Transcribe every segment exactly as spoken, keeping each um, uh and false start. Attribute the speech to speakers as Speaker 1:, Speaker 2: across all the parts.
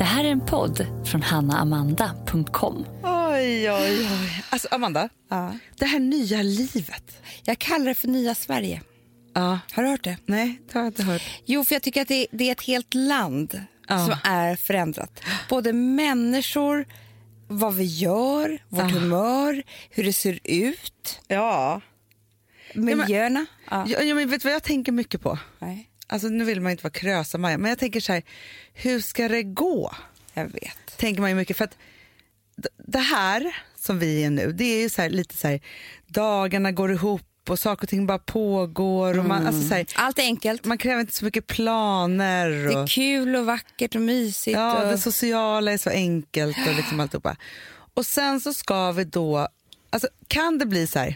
Speaker 1: Det här är en podd från hanna amanda punkt com.
Speaker 2: Oj, oj, oj. Alltså Amanda,
Speaker 3: Ja.
Speaker 2: det här nya livet.
Speaker 3: Jag kallar det för nya Sverige.
Speaker 2: Ja.
Speaker 3: Har du hört det?
Speaker 2: Nej, det har jag inte hört.
Speaker 3: Jo, för jag tycker att det, det är ett helt land
Speaker 2: Ja.
Speaker 3: som är förändrat. Både människor, vad vi gör, vårt
Speaker 2: Ja.
Speaker 3: humör, hur det ser ut,
Speaker 2: Ja.
Speaker 3: miljöerna. Ja.
Speaker 2: Ja, ja, men vet du vad jag tänker mycket på?
Speaker 3: Nej,
Speaker 2: Alltså nu vill man inte vara krösa Maja, men jag tänker så här, hur ska det gå?
Speaker 3: jag vet.
Speaker 2: Tänker man ju mycket för att d- det här som vi är nu, det är ju så här, lite så här, dagarna går ihop och saker och ting bara pågår och man, alltså så här,
Speaker 3: Allt är enkelt.
Speaker 2: man kräver inte så mycket planer
Speaker 3: Det
Speaker 2: och,
Speaker 3: är kul och vackert och mysigt.
Speaker 2: ja,
Speaker 3: och...
Speaker 2: det sociala är så enkelt och liksom alltihopa. Och sen så ska vi då, alltså kan det bli så här,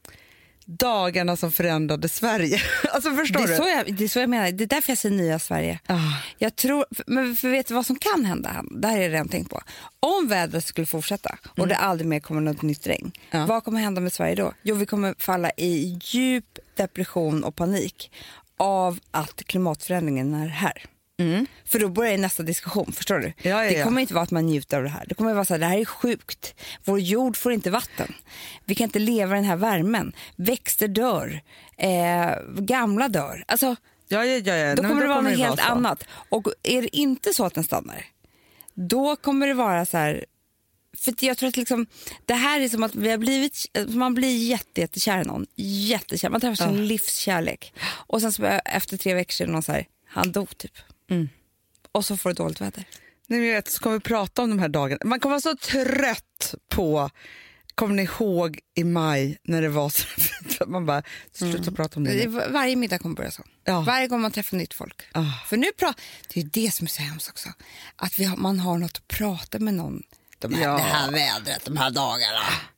Speaker 2: dagarna som förändrade Sverige? Alltså förstår
Speaker 3: Det är,
Speaker 2: du?
Speaker 3: så jag, det är så jag menar. Det är därför jag säger nya Sverige.
Speaker 2: Ah.
Speaker 3: Jag tror, men för vet du vad som kan hända? Det här är jag redan tänkt på. Om vädret skulle fortsätta och det aldrig mer kommer något nytt regn.
Speaker 2: Ja.
Speaker 3: Vad kommer hända med Sverige då? Jo, vi kommer falla i djup depression och panik av att klimatförändringen är här.
Speaker 2: Mm.
Speaker 3: För då börjar nästa diskussion, förstår du?
Speaker 2: Ja, ja,
Speaker 3: det
Speaker 2: ja.
Speaker 3: kommer inte vara att man njuter av det här. Det kommer vara så här, det här är sjukt. Vår jord får inte vatten. Vi kan inte leva i den här värmen. Växter dör. Eh, gamla dör. Alltså,
Speaker 2: Ja, ja, ja, ja.
Speaker 3: då
Speaker 2: Nej,
Speaker 3: kommer
Speaker 2: men
Speaker 3: det vara något
Speaker 2: vara
Speaker 3: helt
Speaker 2: så.
Speaker 3: annat. Och är det inte så att den stannar, då kommer det vara så här... För jag tror att liksom, det här är som att vi har blivit, man blir jätte, jättekär i någon. Jättekär. Man träffar sin
Speaker 2: Ja.
Speaker 3: livskärlek. Och sen så efter tre veckor så är det någon så här, han dog typ.
Speaker 2: Mm.
Speaker 3: Och så får det dåligt väder.
Speaker 2: Nej, men jag vet, så kommer vi prata om de här dagarna. Man kommer vara så trött på, kommer ni ihåg i maj när det var så fint? Man bara, sluta mm. prata om det.
Speaker 3: Det är
Speaker 2: nu.
Speaker 3: var- Varje middag kommer börja så.
Speaker 2: Ja.
Speaker 3: Varje gång man träffar nytt folk.
Speaker 2: Ah.
Speaker 3: För nu pra- det är ju det som är så hemskt också. Att vi har, man har något att prata med någon. De här,
Speaker 2: Ja.
Speaker 3: Det här vädret, de här dagarna.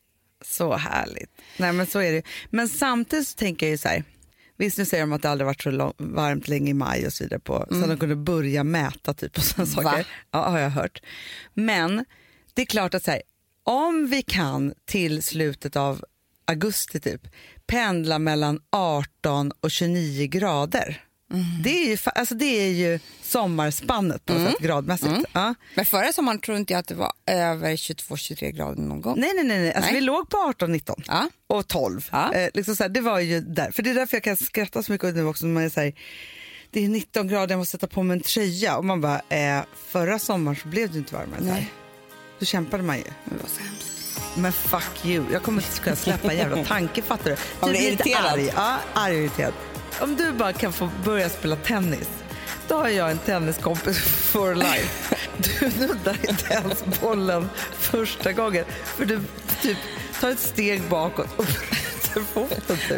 Speaker 2: Så härligt. Nej, men så är det. Men samtidigt så tänker jag ju så här, visst nu säger de att det aldrig varit så lång, varmt länge i maj och så vidare på, mm. så de kunde börja mäta typ och sådana saker. Ja, har jag hört. Men det är klart att så här, om vi kan till slutet av augusti typ pendla mellan arton och tjugonio grader. Mm. Det är ju, fa- alltså det är ju sommarspannet på något
Speaker 3: Mm.
Speaker 2: sätt gradmässigt.
Speaker 3: Mm.
Speaker 2: Ja.
Speaker 3: Men förra sommaren tror inte jag att det var över tjugotvå tjugotre grader någon gång.
Speaker 2: Nej, nej, nej. nej. Alltså,
Speaker 3: Nej.
Speaker 2: vi låg på arton nitton.
Speaker 3: Ja.
Speaker 2: Och tolv.
Speaker 3: Ja.
Speaker 2: Eh, liksom så här, det var ju där. För det är därför jag kan skratta så mycket nu också. När man är så här, det är nitton grader, jag måste sätta på mig en tröja. Och man bara, eh, förra sommaren så blev det inte varmare. Så här.
Speaker 3: Nej.
Speaker 2: Då kämpade man ju.
Speaker 3: Det var så hemskt.
Speaker 2: Men fuck you, jag kommer inte kunna släppa en jävla tanke, fattar du?
Speaker 3: Man blir
Speaker 2: Du lite
Speaker 3: irriterad.
Speaker 2: arg. Ja, arg och irriterad. Om du bara kan få börja spela tennis, då har jag en tenniskompis for life. Du nuddar inte ens bollen första gången, för du typ tar ett steg bakåt och bryter foten typ.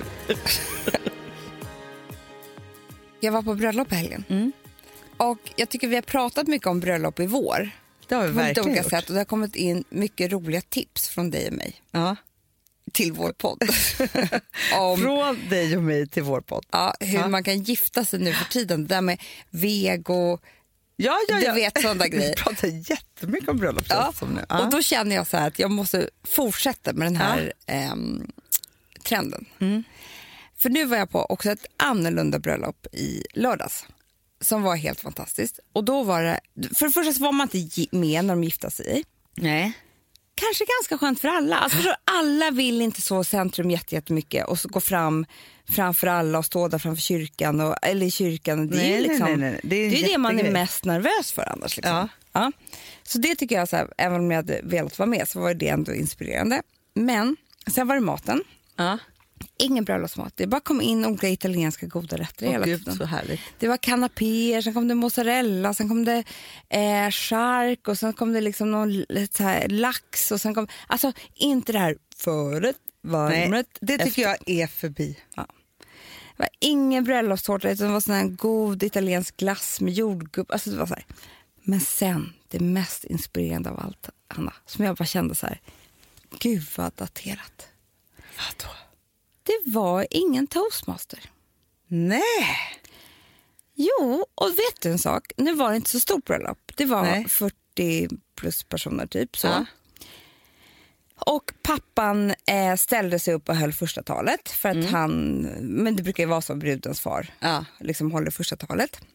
Speaker 3: Jag var på bröllop i helgen.
Speaker 2: Mm.
Speaker 3: Och jag tycker vi har pratat mycket om bröllop i vår.
Speaker 2: Det har vi
Speaker 3: På lite
Speaker 2: verkligen
Speaker 3: olika
Speaker 2: gjort.
Speaker 3: sätt. Och det har kommit in mycket roliga tips från dig och mig.
Speaker 2: Ja.
Speaker 3: Till vår podd. om
Speaker 2: Från dig och mig till vår podd.
Speaker 3: ja, hur
Speaker 2: Ja.
Speaker 3: man kan gifta sig nu för tiden. Det där med vego.
Speaker 2: Ja, ja,
Speaker 3: Du
Speaker 2: ja.
Speaker 3: vet sådana grejer.
Speaker 2: Vi pratar jättemycket om bröllop.
Speaker 3: Ja.
Speaker 2: Som nu. Ja.
Speaker 3: Och då känner jag så här att jag måste fortsätta med den här ehm, trenden.
Speaker 2: Mm.
Speaker 3: För nu var jag på också ett annorlunda bröllop i lördags. Som var helt fantastiskt. Och då var det, för det första så var man inte gi- med när de gifta sig.
Speaker 2: Nej.
Speaker 3: Kanske ganska skönt för alla. Alltså förstår, alla vill inte så centrum jätte- jättemycket och så gå fram framför alla och stå där framför kyrkan och, eller i kyrkan. Det är
Speaker 2: Nej,
Speaker 3: ju liksom,
Speaker 2: nej, nej, nej. Det är en
Speaker 3: det, är det man är
Speaker 2: jättegrej.
Speaker 3: mest nervös för annars. Liksom.
Speaker 2: Ja.
Speaker 3: Ja. Så det tycker jag, så här, även om jag hade velat vara med så var det ändå inspirerande. Men sen var det maten.
Speaker 2: Ja.
Speaker 3: Ingen bröllopsmat. Det bara kom in olika italienska goda rätter
Speaker 2: Åh,
Speaker 3: hela
Speaker 2: Gud,
Speaker 3: tiden.
Speaker 2: så härligt.
Speaker 3: Det var kanapéer, sen kom det mozzarella, sen kom det eh, chark och sen kom det liksom någon så här, lax och sen kom, alltså inte det här förrätt, varmrätt.
Speaker 2: Nej, det tycker
Speaker 3: efter.
Speaker 2: jag är förbi.
Speaker 3: Det var ingen bröllopstårta utan det var sån här god italiensk glass med jordgubb. Alltså det var så här. Men sen, det mest inspirerande av allt, Anna, som jag bara kände så här, gud vad daterat.
Speaker 2: Vadå?
Speaker 3: Det var ingen toastmaster.
Speaker 2: Nej.
Speaker 3: Jo, och vet du en sak? Nu var det inte så stort bröllop. Det var
Speaker 2: Nej.
Speaker 3: fyrtio plus personer typ så.
Speaker 2: Ja.
Speaker 3: Och pappan eh, ställde sig upp och höll första talet för att
Speaker 2: Mm.
Speaker 3: han, men det brukar ju vara så, brudens far
Speaker 2: Ja.
Speaker 3: liksom håller första talet.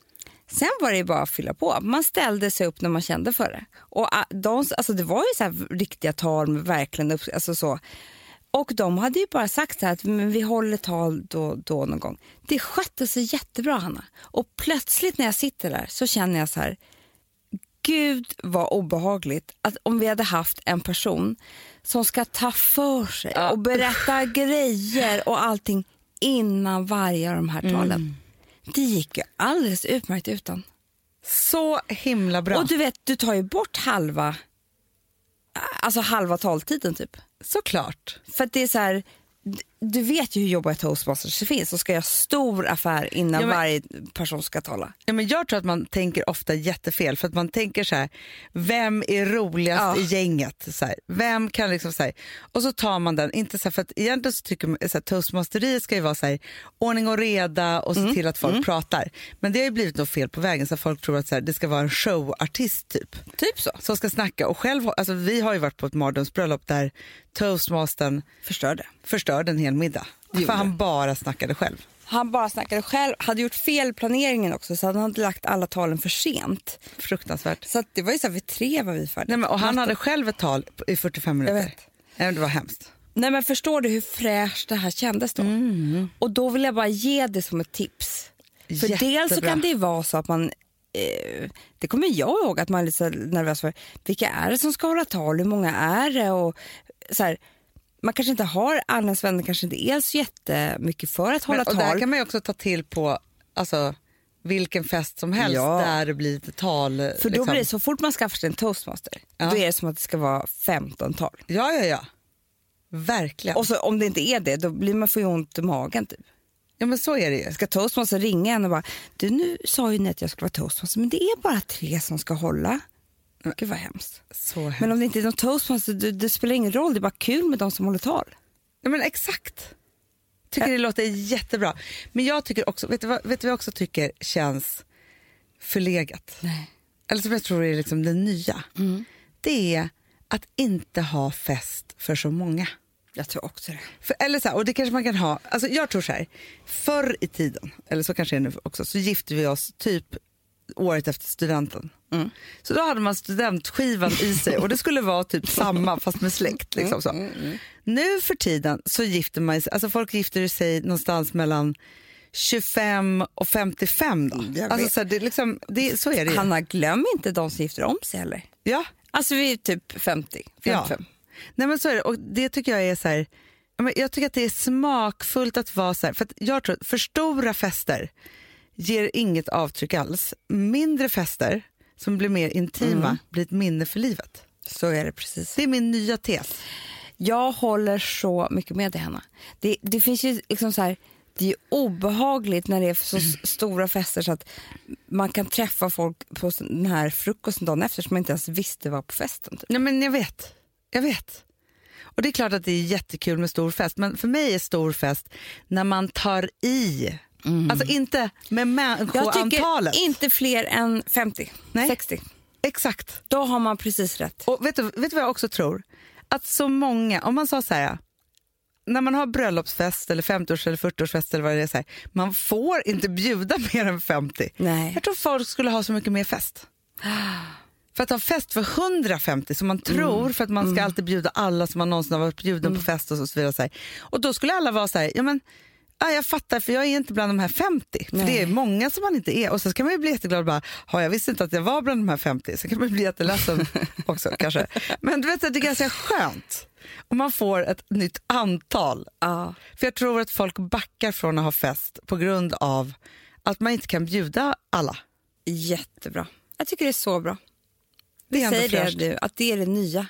Speaker 3: Sen var det ju bara att fylla på. Man ställde sig upp när man kände för det. Och de, alltså det var ju så här riktiga tal med verkligen upp, alltså så. Och de hade ju bara sagt så här att men vi håller tal då, då någon gång. Det skötte sig jättebra, Hanna. Och plötsligt när jag sitter där så känner jag så här, gud vad obehagligt att om vi hade haft en person som ska ta för sig ja. och berätta grejer och allting innan varje av de här talen. Mm. Det gick ju alldeles utmärkt utan.
Speaker 2: Så himla bra.
Speaker 3: Och du vet, du tar ju bort halva alltså halva taltiden typ.
Speaker 2: Såklart.
Speaker 3: För att det är så här, du vet ju hur jobbiga toastmasters det finns och ska göra stor affär innan ja, men, varje person ska tala.
Speaker 2: Ja, men jag tror att man tänker ofta jättefel för att man tänker så här, vem är roligast ja. i gänget? Så här, vem kan liksom så här, och så tar man den, inte så här, för att egentligen så tycker man så här, toastmasteriet ska ju vara så här, ordning och reda och se mm. till att folk mm. pratar. Men det har ju blivit något fel på vägen så folk tror att så här, det ska vara en showartist typ.
Speaker 3: Typ så.
Speaker 2: Som ska snacka och själv, alltså vi har ju varit på ett mardrömsbröllop där toastmastern
Speaker 3: förstörde.
Speaker 2: Förstörde en hel middag. För han bara snackade själv.
Speaker 3: Han bara snackade själv. Hade gjort fel planeringen också så hade han lagt alla talen för sent.
Speaker 2: Fruktansvärt.
Speaker 3: Så att det var ju så här, vid tre var vi färdiga.
Speaker 2: Nej, men, och han hade själv ett tal i fyrtiofem minuter.
Speaker 3: Jag vet.
Speaker 2: Nej, det var hemskt.
Speaker 3: Nej, men förstår du hur fräscht det här kändes då? Mm. Och då vill jag bara ge det som ett tips. För Jättebra. Dels så kan det vara så att man eh, det kommer jag ihåg att man är lite nervös för. Vilka är det som ska hålla tal? Hur många är det? Och så här, man kanske inte har, Annas vänner kanske inte är så jättemycket för att hålla
Speaker 2: men, och
Speaker 3: tal.
Speaker 2: Och där kan man ju också ta till på alltså, vilken fest som helst ja. där det blir lite tal.
Speaker 3: För då
Speaker 2: liksom.
Speaker 3: blir det så fort man skaffar sig en toastmaster, ja. då är det som att det ska vara femton tal.
Speaker 2: Ja, ja, ja. Verkligen.
Speaker 3: Och så om det inte är det, då blir man för ont i magen typ.
Speaker 2: Ja, men så är det ju.
Speaker 3: Ska toastmaster ringa en och bara, du nu sa ju ni att jag skulle vara toastmaster, men det är bara tre som ska hålla. Gud vad hemskt.
Speaker 2: Så hemskt.
Speaker 3: Men om det inte är någon toastmaster, det, det spelar ingen roll, det är bara kul med de som håller tal.
Speaker 2: Ja, men exakt. Tycker ja. det låter jättebra. Men jag tycker också, vet du vad, vet du vad jag också tycker känns förlegat?
Speaker 3: Nej.
Speaker 2: Eller som jag tror är liksom det nya. Mm. Det är att inte ha fest för så många.
Speaker 3: Jag tror också det.
Speaker 2: För, eller så här, och det kanske man kan ha, alltså jag tror så här, förr i tiden, eller så kanske det är nu också, så gifte vi oss typ året efter studenten. Mm. Så då hade man studentskivan i sig och det skulle vara typ samma fast med släkt. Liksom så. Mm, mm, mm. Nu för tiden så gifter man sig, alltså folk gifter sig någonstans mellan tjugofem och femtiofem då. Alltså så, här, det, liksom, det, så är det ju.
Speaker 3: Hanna, glöm inte de som gifter om sig heller.
Speaker 2: Ja.
Speaker 3: Alltså vi är typ femtio, femtiofem.
Speaker 2: Ja. Nej men så är det, och det tycker jag är så här, jag tycker att det är smakfullt att vara så här, för att jag tror att för stora fester ger inget avtryck alls. Mindre fester som blir mer intima mm. blir ett minne för livet.
Speaker 3: Så är det precis.
Speaker 2: Det är min nya tes.
Speaker 3: Jag håller så mycket med dig, Hanna. Det, det finns ju liksom så här, det är obehagligt när det är så mm. stora fester så att man kan träffa folk på den här frukosten dagen efter som man inte ens visste var på festen. Typ.
Speaker 2: Nej men jag vet, jag vet. Och det är klart att det är jättekul med stor fest, men för mig är stor fest när man tar i. Mm. Alltså inte med människoantalet.
Speaker 3: Jag tycker inte fler än femtio,
Speaker 2: Nej.
Speaker 3: sextio.
Speaker 2: Exakt.
Speaker 3: Då har man precis rätt.
Speaker 2: Och vet du, vet du vad jag också tror? Att så många, om man sa så här, när man har bröllopsfest eller femtioårs eller fyrtioårsfest eller vad det är så här, man får inte bjuda mer än femtio.
Speaker 3: Nej.
Speaker 2: Jag tror folk skulle ha så mycket mer fest. För att ha fest för hundrafemtio som man tror mm. för att man ska mm. alltid bjuda alla som man någonsin har varit bjuden mm. på fest och så vidare. Så här. Och då skulle alla vara så här, ja men ja, jag fattar för jag är inte bland de här femtio. För Nej. det är många som man inte är. Och så ska man ju bli jätteglad och bara, ja, jag visste inte att jag var bland de här femtio. Så kan man bli jätteledsen också kanske. Men du vet att det är ganska skönt. Och man får ett nytt antal.
Speaker 3: Ja.
Speaker 2: För jag tror att folk backar från att ha fest på grund av att man inte kan bjuda alla.
Speaker 3: Jättebra. Jag tycker det är så bra.
Speaker 2: Det är
Speaker 3: säger det du, att det är det nya.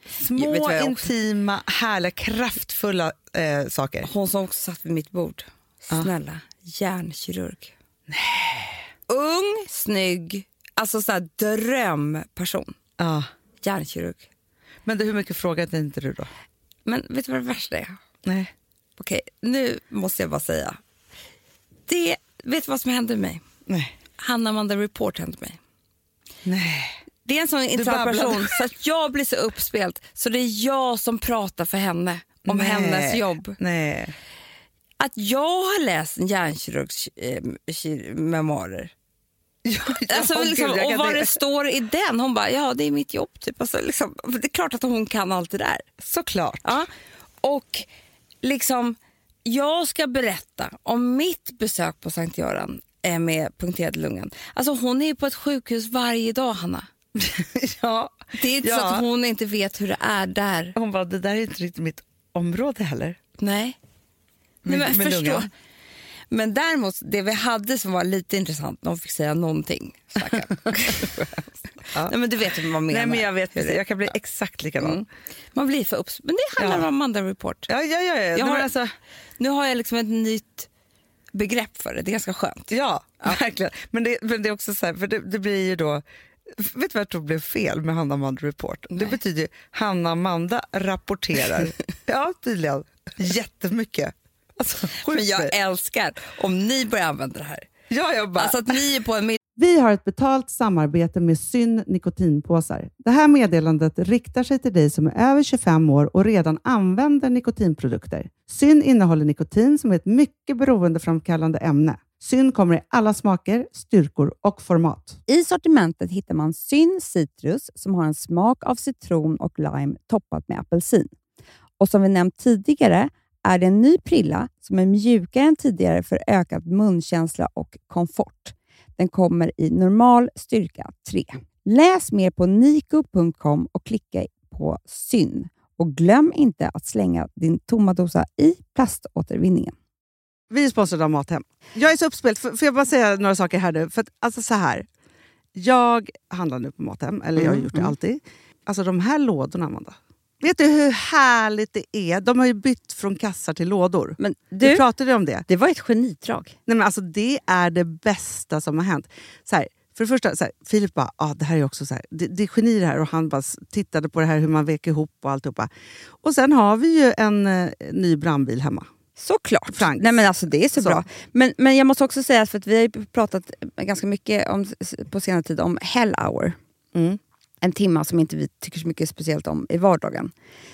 Speaker 2: Små, intima, härliga, kraftfulla eh, saker.
Speaker 3: Hon som också satt vid mitt bord. Snälla, ja. Hjärnkirurg.
Speaker 2: Nej.
Speaker 3: Ung, snygg, alltså så här drömperson.
Speaker 2: Ja.
Speaker 3: Hjärnkirurg.
Speaker 2: Men det, hur mycket frågade inte du då?
Speaker 3: Men vet du vad det värsta är?
Speaker 2: Nej.
Speaker 3: Okej, nu måste jag bara säga. Det, vet du vad som hände mig?
Speaker 2: Nej.
Speaker 3: Hanna Amanda Report hände mig.
Speaker 2: Nej.
Speaker 3: Det är en sån intressant person så att jag blir så uppspelt så det är jag som pratar för henne om
Speaker 2: Nej.
Speaker 3: hennes jobb.
Speaker 2: Nej.
Speaker 3: Att jag har läst en hjärnkirurgs eh, memoarer.
Speaker 2: Ja, ja,
Speaker 3: alltså,
Speaker 2: oh,
Speaker 3: liksom,
Speaker 2: Gud,
Speaker 3: och vad
Speaker 2: det
Speaker 3: det står i den. Hon bara, ja det är mitt jobb typ. Alltså, liksom, det är klart att hon kan allt det där.
Speaker 2: Såklart.
Speaker 3: Ja. Och liksom, jag ska berätta om mitt besök på Sankt Göran med punkterad lungan. Alltså hon är på ett sjukhus varje dag, Hanna.
Speaker 2: Ja.
Speaker 3: Det är inte
Speaker 2: ja.
Speaker 3: så att hon inte vet hur det är där.
Speaker 2: Hon bara, det där är inte riktigt mitt område heller.
Speaker 3: Nej.
Speaker 2: Med,
Speaker 3: Nej men
Speaker 2: med
Speaker 3: förstå.
Speaker 2: lungan.
Speaker 3: Men däremot, det vi hade som var lite intressant, de fick säga någonting. ja. Nej men du vet vad man menar.
Speaker 2: Nej men jag vet, jag kan bli exakt likadan. Mm.
Speaker 3: Man blir för upps... Men det handlar ja. om Amanda Report.
Speaker 2: Ja, ja, ja. ja.
Speaker 3: Jag har,
Speaker 2: alltså...
Speaker 3: Nu har jag liksom ett nytt begrepp för det, det är ganska skönt.
Speaker 2: Ja, ja. verkligen. Men det, men det är också så här, för det, det blir ju då... Vet du vad jag tror blev fel med Hanna Amanda Report? Nej. Det betyder ju Hanna Amanda rapporterar. Ja, tydligen. Jättemycket. Alltså,
Speaker 3: men jag älskar om ni börjar använda det här.
Speaker 2: Ja, jag bara...
Speaker 3: Alltså att ni är på en...
Speaker 4: Vi har ett betalt samarbete med Syn nikotinpåsar. Det här meddelandet riktar sig till dig som är över tjugofem år och redan använder nikotinprodukter. Syn innehåller nikotin som är ett mycket beroendeframkallande ämne. Syn kommer i alla smaker, styrkor och format.
Speaker 5: I sortimentet hittar man Syn Citrus som har en smak av citron och lime toppat med apelsin. Och som vi nämnt tidigare är det en ny prilla som är mjukare än tidigare för ökad munkänsla och komfort. Den kommer i normal styrka tre. Läs mer på niko punkt com och klicka på Syn. Och glöm inte att slänga din tomma dosa i plaståtervinningen.
Speaker 4: Vi är sponsrade av Mathem. Jag är så uppspelt. Får jag bara säga några saker här nu? För att, alltså så här. Jag handlar nu på Mathem. Eller jag har gjort det alltid. Alltså de här lådorna, Amanda. Vet du hur härligt det är? De har ju bytt från kassar till lådor.
Speaker 5: Men du,
Speaker 4: vi pratade om det.
Speaker 5: Det var ett genidrag.
Speaker 4: Nej, men alltså, det är det bästa som har hänt. Så här, för det första, så här, Filip bara, ah, det här är också så här, det, det är geni det här. Och han bara tittade på det här hur man vek ihop och alltihopa. Och sen har vi ju en eh, ny brandbil hemma.
Speaker 5: Såklart.
Speaker 4: Franks.
Speaker 5: Nej men alltså det är så, så. bra. Men, men jag måste också säga, för att vi har ju pratat ganska mycket om, på senare tid om Hell Hour.
Speaker 4: Mm.
Speaker 5: En timma som inte vi tycker så mycket speciellt om i vardagen.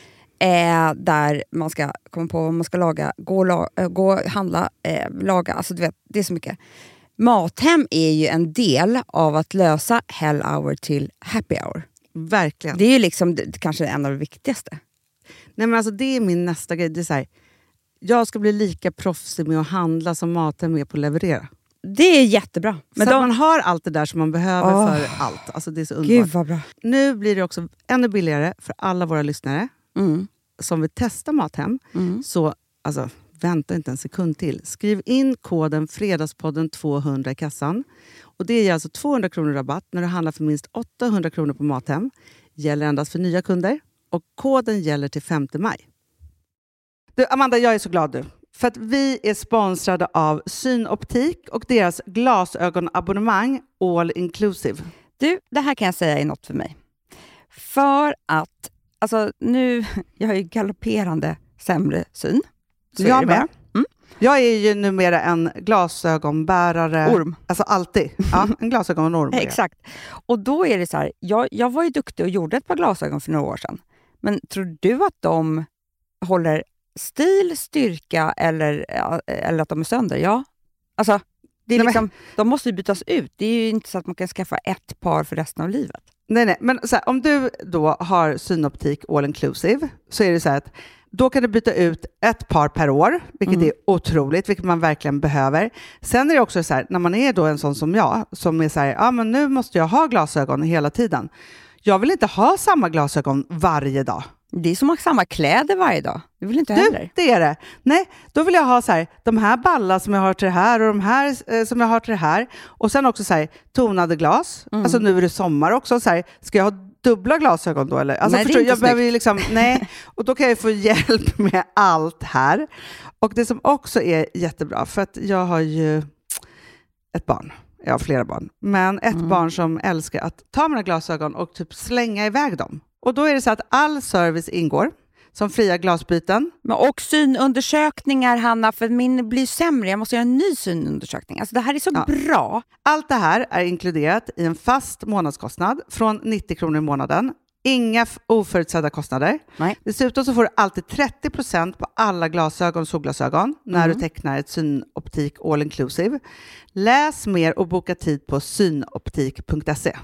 Speaker 5: Eh, där man ska komma på vad man ska laga, gå och la, äh, gå, handla, eh, laga. Alltså du vet, det är så mycket. Mathem är ju en del av att lösa Hell Hour till Happy Hour.
Speaker 4: Verkligen.
Speaker 5: Det är ju liksom det, kanske en av det viktigaste.
Speaker 4: Nej men alltså det är min nästa grej. Det är så här, jag ska bli lika proffsig med att handla som Mathem är på att leverera.
Speaker 5: Det är jättebra.
Speaker 4: Men så de... att man har allt det där som man behöver oh. för allt. Alltså det är så underbart.
Speaker 5: Gud vad bra.
Speaker 4: Nu blir det också ännu billigare för alla våra lyssnare
Speaker 5: mm.
Speaker 4: som vill testa Mathem.
Speaker 5: Mm.
Speaker 4: Så alltså, vänta inte en sekund till. Skriv in koden Fredagspodden tvåhundra i kassan. Och det ger alltså tvåhundra kronor rabatt när du handlar för minst åttahundra kronor på Mathem. Gäller endast för nya kunder. Och koden gäller till femte maj. Du, Amanda, jag är så glad nu. För att vi är sponsrade av Synoptik och deras glasögonabonnemang All Inclusive.
Speaker 5: Du, det här kan jag säga är något för mig. För att, alltså nu, jag har ju galopperande sämre syn. Så
Speaker 4: jag
Speaker 5: är
Speaker 4: med. Mm. Jag är ju numera en glasögonbärare.
Speaker 5: Orm.
Speaker 4: Alltså alltid. Ja, en glasögonorm.
Speaker 5: Exakt. Och då är det så här, jag, jag var ju duktig och gjorde ett par glasögon för några år sedan. Men tror du att de håller stil, styrka eller, eller att de är sönder? Ja. Alltså, det är nej, liksom, men... de måste ju bytas ut. Det är ju inte så att man kan skaffa ett par för resten av livet.
Speaker 4: Nej, nej. Men så här, om du då har Synoptik All Inclusive så är det så här att då kan du byta ut ett par per år, vilket mm. är otroligt, vilket man verkligen behöver. Sen är det också så här, när man är då en sån som jag, som är så här, ja men nu måste jag ha glasögon hela tiden. Jag vill inte ha samma glasögon varje dag.
Speaker 5: Det är som att ha samma kläder varje dag. Det vill inte du, heller.
Speaker 4: Det är det. Nej, då vill jag ha så här, de här ballar som jag har till det här och de här eh, som jag har till det här. Och sen också så här, tonade glas. Mm. Alltså nu är det sommar också. Så här, ska jag ha dubbla glasögon då? Eller? Alltså,
Speaker 5: nej,
Speaker 4: förstår,
Speaker 5: det är inte
Speaker 4: jag behöver ju liksom, nej. Och då kan jag få hjälp med allt här. Och det som också är jättebra, för att jag har ju ett barn. Jag har flera barn. Men ett mm. barn som älskar att ta mina glasögon och typ slänga iväg dem. Och då är det så att all service ingår. Som fria glasbyten.
Speaker 5: Men och synundersökningar, Hanna, för min blir sämre. Jag måste göra en ny synundersökning. Alltså det här är så ja. bra.
Speaker 4: Allt det här är inkluderat i en fast månadskostnad från nittio kronor i månaden. Inga f- oförutsedda kostnader.
Speaker 5: Nej.
Speaker 4: Dessutom så får du alltid trettio procent på alla glasögon och solglasögon när
Speaker 5: Mm.
Speaker 4: du tecknar ett synoptik all inclusive. Läs mer och boka tid på synoptik punkt se.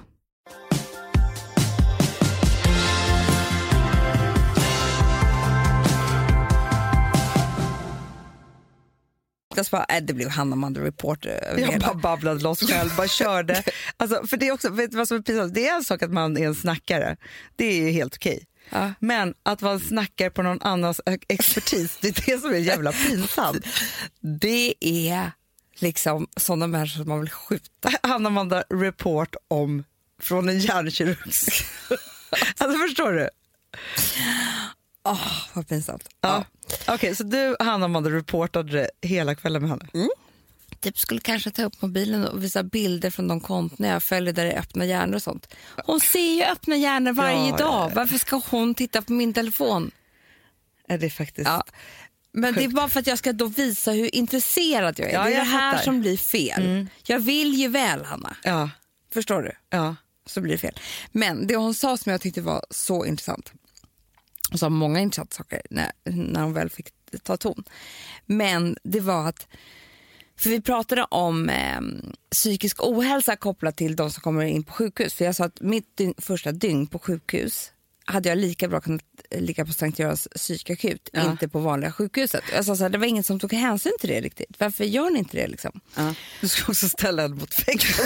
Speaker 3: Jag bara, äh, det blev Hanna Amanda Report över
Speaker 2: Jag
Speaker 3: hela.
Speaker 2: bara babblade loss själv, bara körde. Alltså, för det är också, vet du vad som är pinsamt? Det är en sak att man är en snackare. Det är ju helt okej.
Speaker 3: Ja.
Speaker 2: Men att man snackar på någon annans expertis, det är det som är jävla pinsamt.
Speaker 3: Det är liksom sådana människor som man vill skjuta.
Speaker 2: Hanna Amanda Report om från en hjärnkirurg. Alltså förstår du?
Speaker 3: Åh, oh, vad pinsamt.
Speaker 2: Ja. Okej, okay, så du, Hanna Amanda, reportade det hela kvällen med henne?
Speaker 3: Mm. Typ skulle kanske ta upp mobilen och visa bilder från de konton jag följer där det är öppna hjärnor och sånt. Hon ser ju öppna hjärnor varje
Speaker 2: ja,
Speaker 3: dag.
Speaker 2: Ja, ja.
Speaker 3: Varför ska hon titta på min telefon?
Speaker 2: Är det faktiskt...
Speaker 3: Ja. Men det är bara för att jag ska då visa hur intresserad jag är.
Speaker 2: Ja,
Speaker 3: det är
Speaker 2: jag
Speaker 3: det här
Speaker 2: fattar.
Speaker 3: som blir fel. Mm. Jag vill ju väl, Hanna.
Speaker 2: Ja.
Speaker 3: Förstår du?
Speaker 2: Ja.
Speaker 3: Så blir det fel. Men det hon sa som jag tyckte var så intressant. Hon sa många intressanta saker när, när hon väl fick ta ton. Men det var att, för vi pratade om eh, psykisk ohälsa kopplat till de som kommer in på sjukhus. För jag sa att mitt dygn, första dygn på sjukhus hade jag lika bra kunnat ligga på Sankt Görans psykakut, ja. Inte på vanliga sjukhuset. Jag sa så här, det var ingen som tog hänsyn till det riktigt. Varför gör ni inte det liksom?
Speaker 2: Ja. Du ska också ställa en mot fängelse.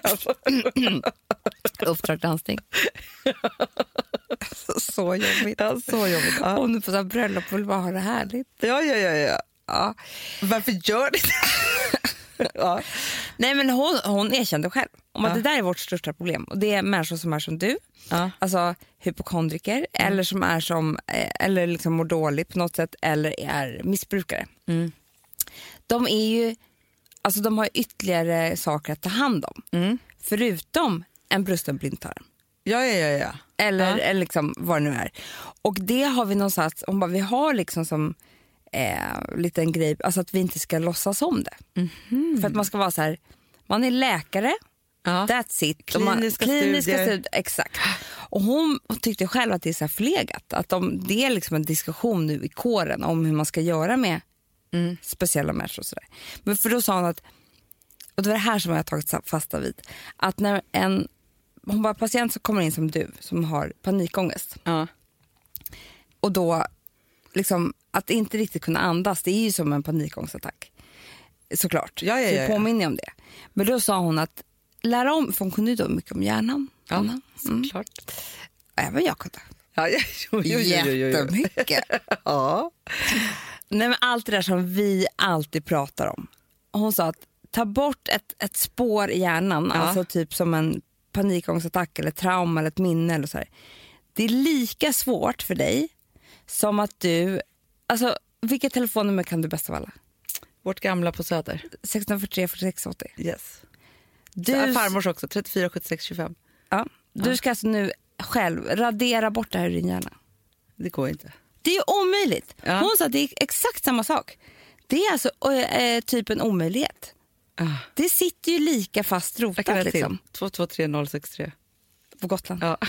Speaker 3: Uppdrag landsting. Så jobbigt.
Speaker 2: Ja, så jobbigt. Ja.
Speaker 3: Hon är på så här bröllop och vill bara ha det härligt.
Speaker 2: Ja, ja, ja, ja.
Speaker 3: Ja.
Speaker 2: Varför gör ni det? Ja.
Speaker 3: Nej, men hon, hon erkände själv om att
Speaker 2: Ja.
Speaker 3: det där är vårt största problem. Och det är människor som är som du.
Speaker 2: Ja.
Speaker 3: Alltså hypokondriker. Mm. Eller som är som eller liksom mår dåligt på något sätt. Eller är missbrukare.
Speaker 2: Mm.
Speaker 3: De är ju, alltså de har ytterligare saker att ta hand om. Mm. Förutom en brusten blindtarm.
Speaker 2: Ja, ja, ja, ja.
Speaker 3: Eller,
Speaker 2: ja.
Speaker 3: eller liksom vad det nu är. Och det har vi någonstans, om bara vi har liksom som eh, liten grej, alltså att vi inte ska låtsas om det. Mm-hmm. För att man ska vara så här, man är läkare,
Speaker 2: ja.
Speaker 3: That's it.
Speaker 2: Kliniska,
Speaker 3: man, kliniska
Speaker 2: studier.
Speaker 3: studier. Exakt. Och hon tyckte själv att det är så här flegat. Att de, det är liksom en diskussion nu i kåren om hur man ska göra med mm. speciella människor och sådär. Men för då sa hon att, och det var det här som jag har tagit fasta vid, att när en hon bara, patient som kommer in som du, som har panikångest.
Speaker 2: Ja.
Speaker 3: Och då, liksom, att inte riktigt kunna andas, det är ju som en panikångestattack. Såklart.
Speaker 2: Ja, ja, ja, ja.
Speaker 3: Så påminner om det. Men då sa hon att lära om, för hon kunde ju då mycket om hjärnan.
Speaker 2: Ja,
Speaker 3: mm.
Speaker 2: såklart.
Speaker 3: Även jag kunde.
Speaker 2: Ja, ja, jo, jo, jo, jo, jo.
Speaker 3: Jättemycket.
Speaker 2: Ja.
Speaker 3: Nej, men allt det där som vi alltid pratar om. Hon sa att ta bort ett, ett spår i hjärnan,
Speaker 2: ja.
Speaker 3: Alltså typ som en panikångestattack eller trauma eller ett minne eller så här. Det är lika svårt för dig som att du, alltså vilket telefonnummer kan du bäst av alla?
Speaker 2: Vårt gamla på Söder.
Speaker 3: sex fyra tre fyra sex åttio.
Speaker 2: Yes.
Speaker 3: Du,
Speaker 2: Så farmors också, trettiofyra sjuttiosex tjugofem.
Speaker 3: ja, du
Speaker 2: ja.
Speaker 3: ska alltså nu själv radera bort det här ur din hjärna.
Speaker 2: Det går inte.
Speaker 3: Det är ju omöjligt.
Speaker 2: Ja.
Speaker 3: Hon sa att det är exakt samma sak. Det är alltså äh, typ en omöjlighet.
Speaker 2: Ah.
Speaker 3: Det sitter ju lika fast rotat liksom.
Speaker 2: två två tre noll sex tre.
Speaker 3: På Gotland.
Speaker 2: Ja.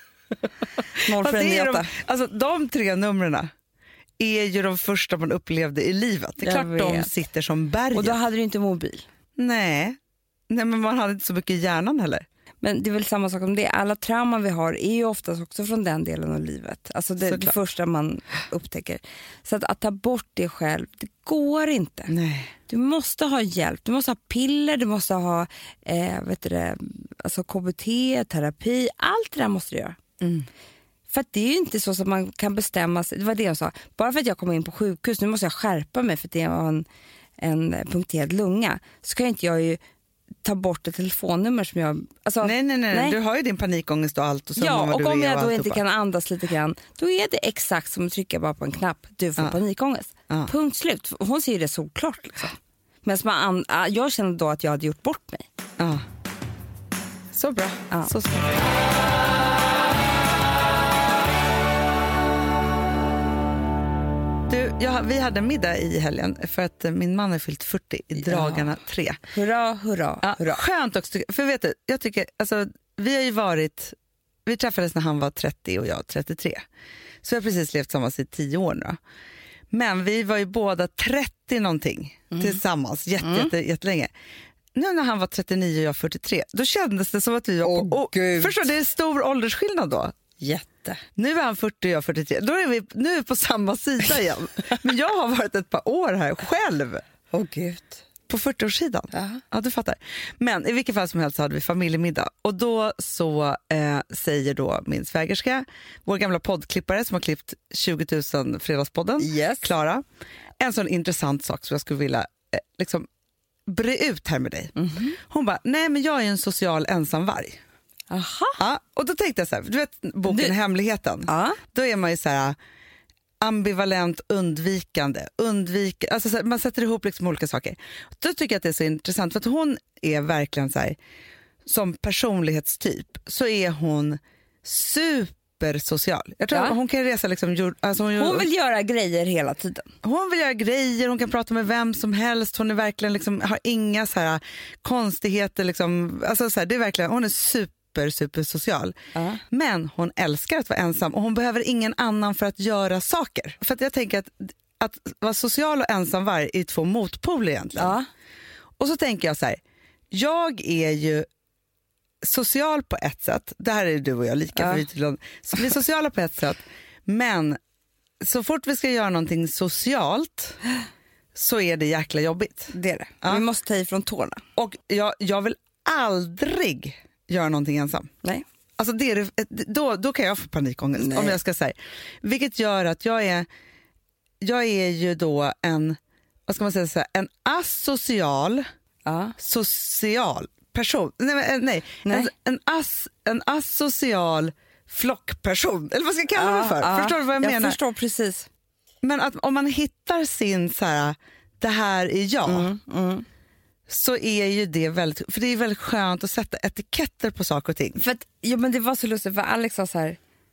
Speaker 3: noll
Speaker 2: Fast
Speaker 3: fyra
Speaker 2: det
Speaker 3: nio
Speaker 2: är
Speaker 3: åtta.
Speaker 2: de, alltså de tre numren är ju de första man upplevde i livet. Det är
Speaker 3: Jag
Speaker 2: klart de
Speaker 3: vet.
Speaker 2: sitter som berget.
Speaker 3: Och då hade du inte mobil.
Speaker 2: Nej. Nej, men man hade inte så mycket i hjärnan heller.
Speaker 3: Men det är väl samma sak om det. Alla trauman vi har är ju oftast också från den delen av livet. Alltså det, det första man upptäcker. Så att, att ta bort det själv, det går inte.
Speaker 2: Nej.
Speaker 3: Du måste ha hjälp. Du måste ha piller, du måste ha eh, vet du det, alltså K B T, terapi. Allt det där måste du göra.
Speaker 2: Mm.
Speaker 3: För att det är ju inte så att man kan bestämma sig. Det var det jag sa. Bara för att jag kommer in på sjukhus, nu måste jag skärpa mig för att det var en, en punkterad lunga. Så kan inte jag ju ta bort ett telefonnummer som jag... Alltså,
Speaker 2: Nej, nej, nej, nej. Du har ju din panikångest och allt. Och
Speaker 3: ja, och om jag då
Speaker 2: och
Speaker 3: inte kan andas lite grann, då är det exakt som att trycka bara på en knapp. Du får
Speaker 2: ja. panikångest.
Speaker 3: Ja. Punkt slut. Hon ser ju det såklart. Liksom. Men man, jag kände då att jag hade gjort bort mig.
Speaker 2: Ja. Så bra.
Speaker 3: Ja.
Speaker 2: Så smart. Du, jag, vi hade middag i helgen för att min man har fyllt fyrtio i dagarna ja. tre.
Speaker 3: Hurra, hurra,
Speaker 2: ja,
Speaker 3: hurra.
Speaker 2: Skönt också. För vet du, jag tycker, alltså, vi har ju varit vi träffades när han var trettio och jag trettiotre. Så jag har precis levt tillsammans i tio år nu. Men vi var ju båda trettio någonting mm. tillsammans jätte, mm. jätte, jättelänge. Nu när han var trettionio och jag fyrtiotre, då kändes det som att vi var
Speaker 3: oh,
Speaker 2: på... Oh, förstår, det är stor åldersskillnad då.
Speaker 3: Jätte.
Speaker 2: Nu är han fyrtio och jag fyrtiotre. Då är vi nu är vi på samma sida igen. Men jag har varit ett par år här själv.
Speaker 3: Åh oh, gud.
Speaker 2: På fyrtioårssidan.
Speaker 3: Uh-huh.
Speaker 2: Ja, du fattar. Men i vilket fall som helst så hade vi familjemiddag. Och då så eh, säger då min svägerska, vår gamla poddklippare som har klippt tjugo tusen Fredagspodden,
Speaker 3: yes.
Speaker 2: Klara, en sån intressant sak som jag skulle vilja eh, liksom bre ut här med dig. Mm-hmm. Hon bara, nej men jag är en social ensamvarg.
Speaker 3: Aha.
Speaker 2: Ja, och då tänkte jag så här, du vet boken du... Hemligheten.
Speaker 3: Ja.
Speaker 2: Då är man ju så här ambivalent, undvikande, undvik, alltså så här, man sätter ihop liksom olika saker. Då tycker jag att det är så intressant för att hon är verkligen så här, som personlighetstyp så är hon supersocial. Jag tror
Speaker 3: ja.
Speaker 2: hon kan resa liksom, alltså hon,
Speaker 3: hon vill göra grejer hela tiden.
Speaker 2: Hon vill göra grejer, hon kan prata med vem som helst. Hon är verkligen liksom, har inga så här konstigheter liksom, alltså så här, det är verkligen, hon är super super, super social. Uh. Men hon älskar att vara ensam och hon behöver ingen annan för att göra saker. För att jag tänker att, att vara social och ensam var är två motpoler egentligen. Uh. Och så tänker jag så här, jag är ju social på ett sätt, det här är du och jag lika, uh. för vi, tydligen, så vi är sociala på ett sätt, men så fort vi ska göra någonting socialt så är det jäkla jobbigt.
Speaker 3: Det är det.
Speaker 2: Uh.
Speaker 3: Vi måste ta ifrån tårna.
Speaker 2: Och jag, jag vill aldrig göra någonting ensam.
Speaker 3: Nej.
Speaker 2: Alltså det är, då, då kan jag få panikångest. Nej. Om jag ska säga. Vilket gör att jag är jag är ju då en, vad ska man säga så här, en asocial uh. social person. Nej, nej. nej. En, en, as, en asocial flockperson. Eller vad ska jag kalla uh, det för? Uh. Förstår du vad jag, jag menar?
Speaker 3: Jag förstår precis.
Speaker 2: Men att om man hittar sin så här, det här är jag. Mm, mm. Så är ju det väldigt, för det är väldigt skönt att sätta etiketter på saker och ting.
Speaker 3: För att, ja, men det var så lustigt för Alex sa så här,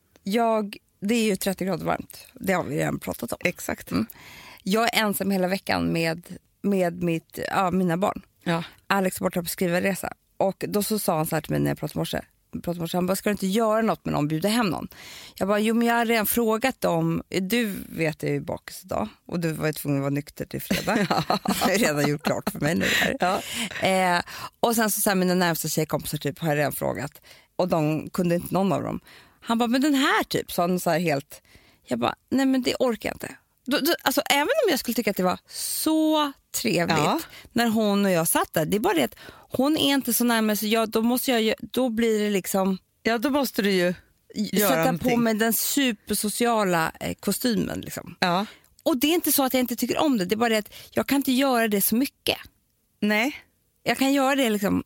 Speaker 3: jag, det är ju trettio grader varmt, det har vi redan pratat om.
Speaker 2: Exakt.
Speaker 3: Mm. Jag är ensam hela veckan med, med mitt, ja, mina barn.
Speaker 2: Ja.
Speaker 3: Alex är borta på skrivarresa och då så sa han så här till mig när jag pratade morse. Han bara, ska du inte göra något med någon, bjuda hem någon? Jag bara, jo men jag har redan frågat dem. Du vet jag är ju bakis idag och du var ju tvungen att vara nykter till fredag. Ja. Jag har redan gjort klart för mig nu här. Ja. Eh, och sen så, så här, mina närmsta tjejkompisar typ har jag redan frågat och de kunde inte någon av dem. Han bara, men den här typ, så han så här helt, jag bara, nej men det orkar jag inte. Då, då, alltså även om jag skulle tycka att det var så trevligt ja. När hon och jag satt där, det är bara det att hon är inte så närmare så jag, då måste jag, då blir det liksom,
Speaker 2: ja då måste du ju göra
Speaker 3: sätta
Speaker 2: någonting.
Speaker 3: På mig den supersociala eh, kostymen liksom.
Speaker 2: Ja.
Speaker 3: Och det är inte så att jag inte tycker om det, det är bara det att jag kan inte göra det så mycket.
Speaker 2: Nej.
Speaker 3: Jag kan göra det liksom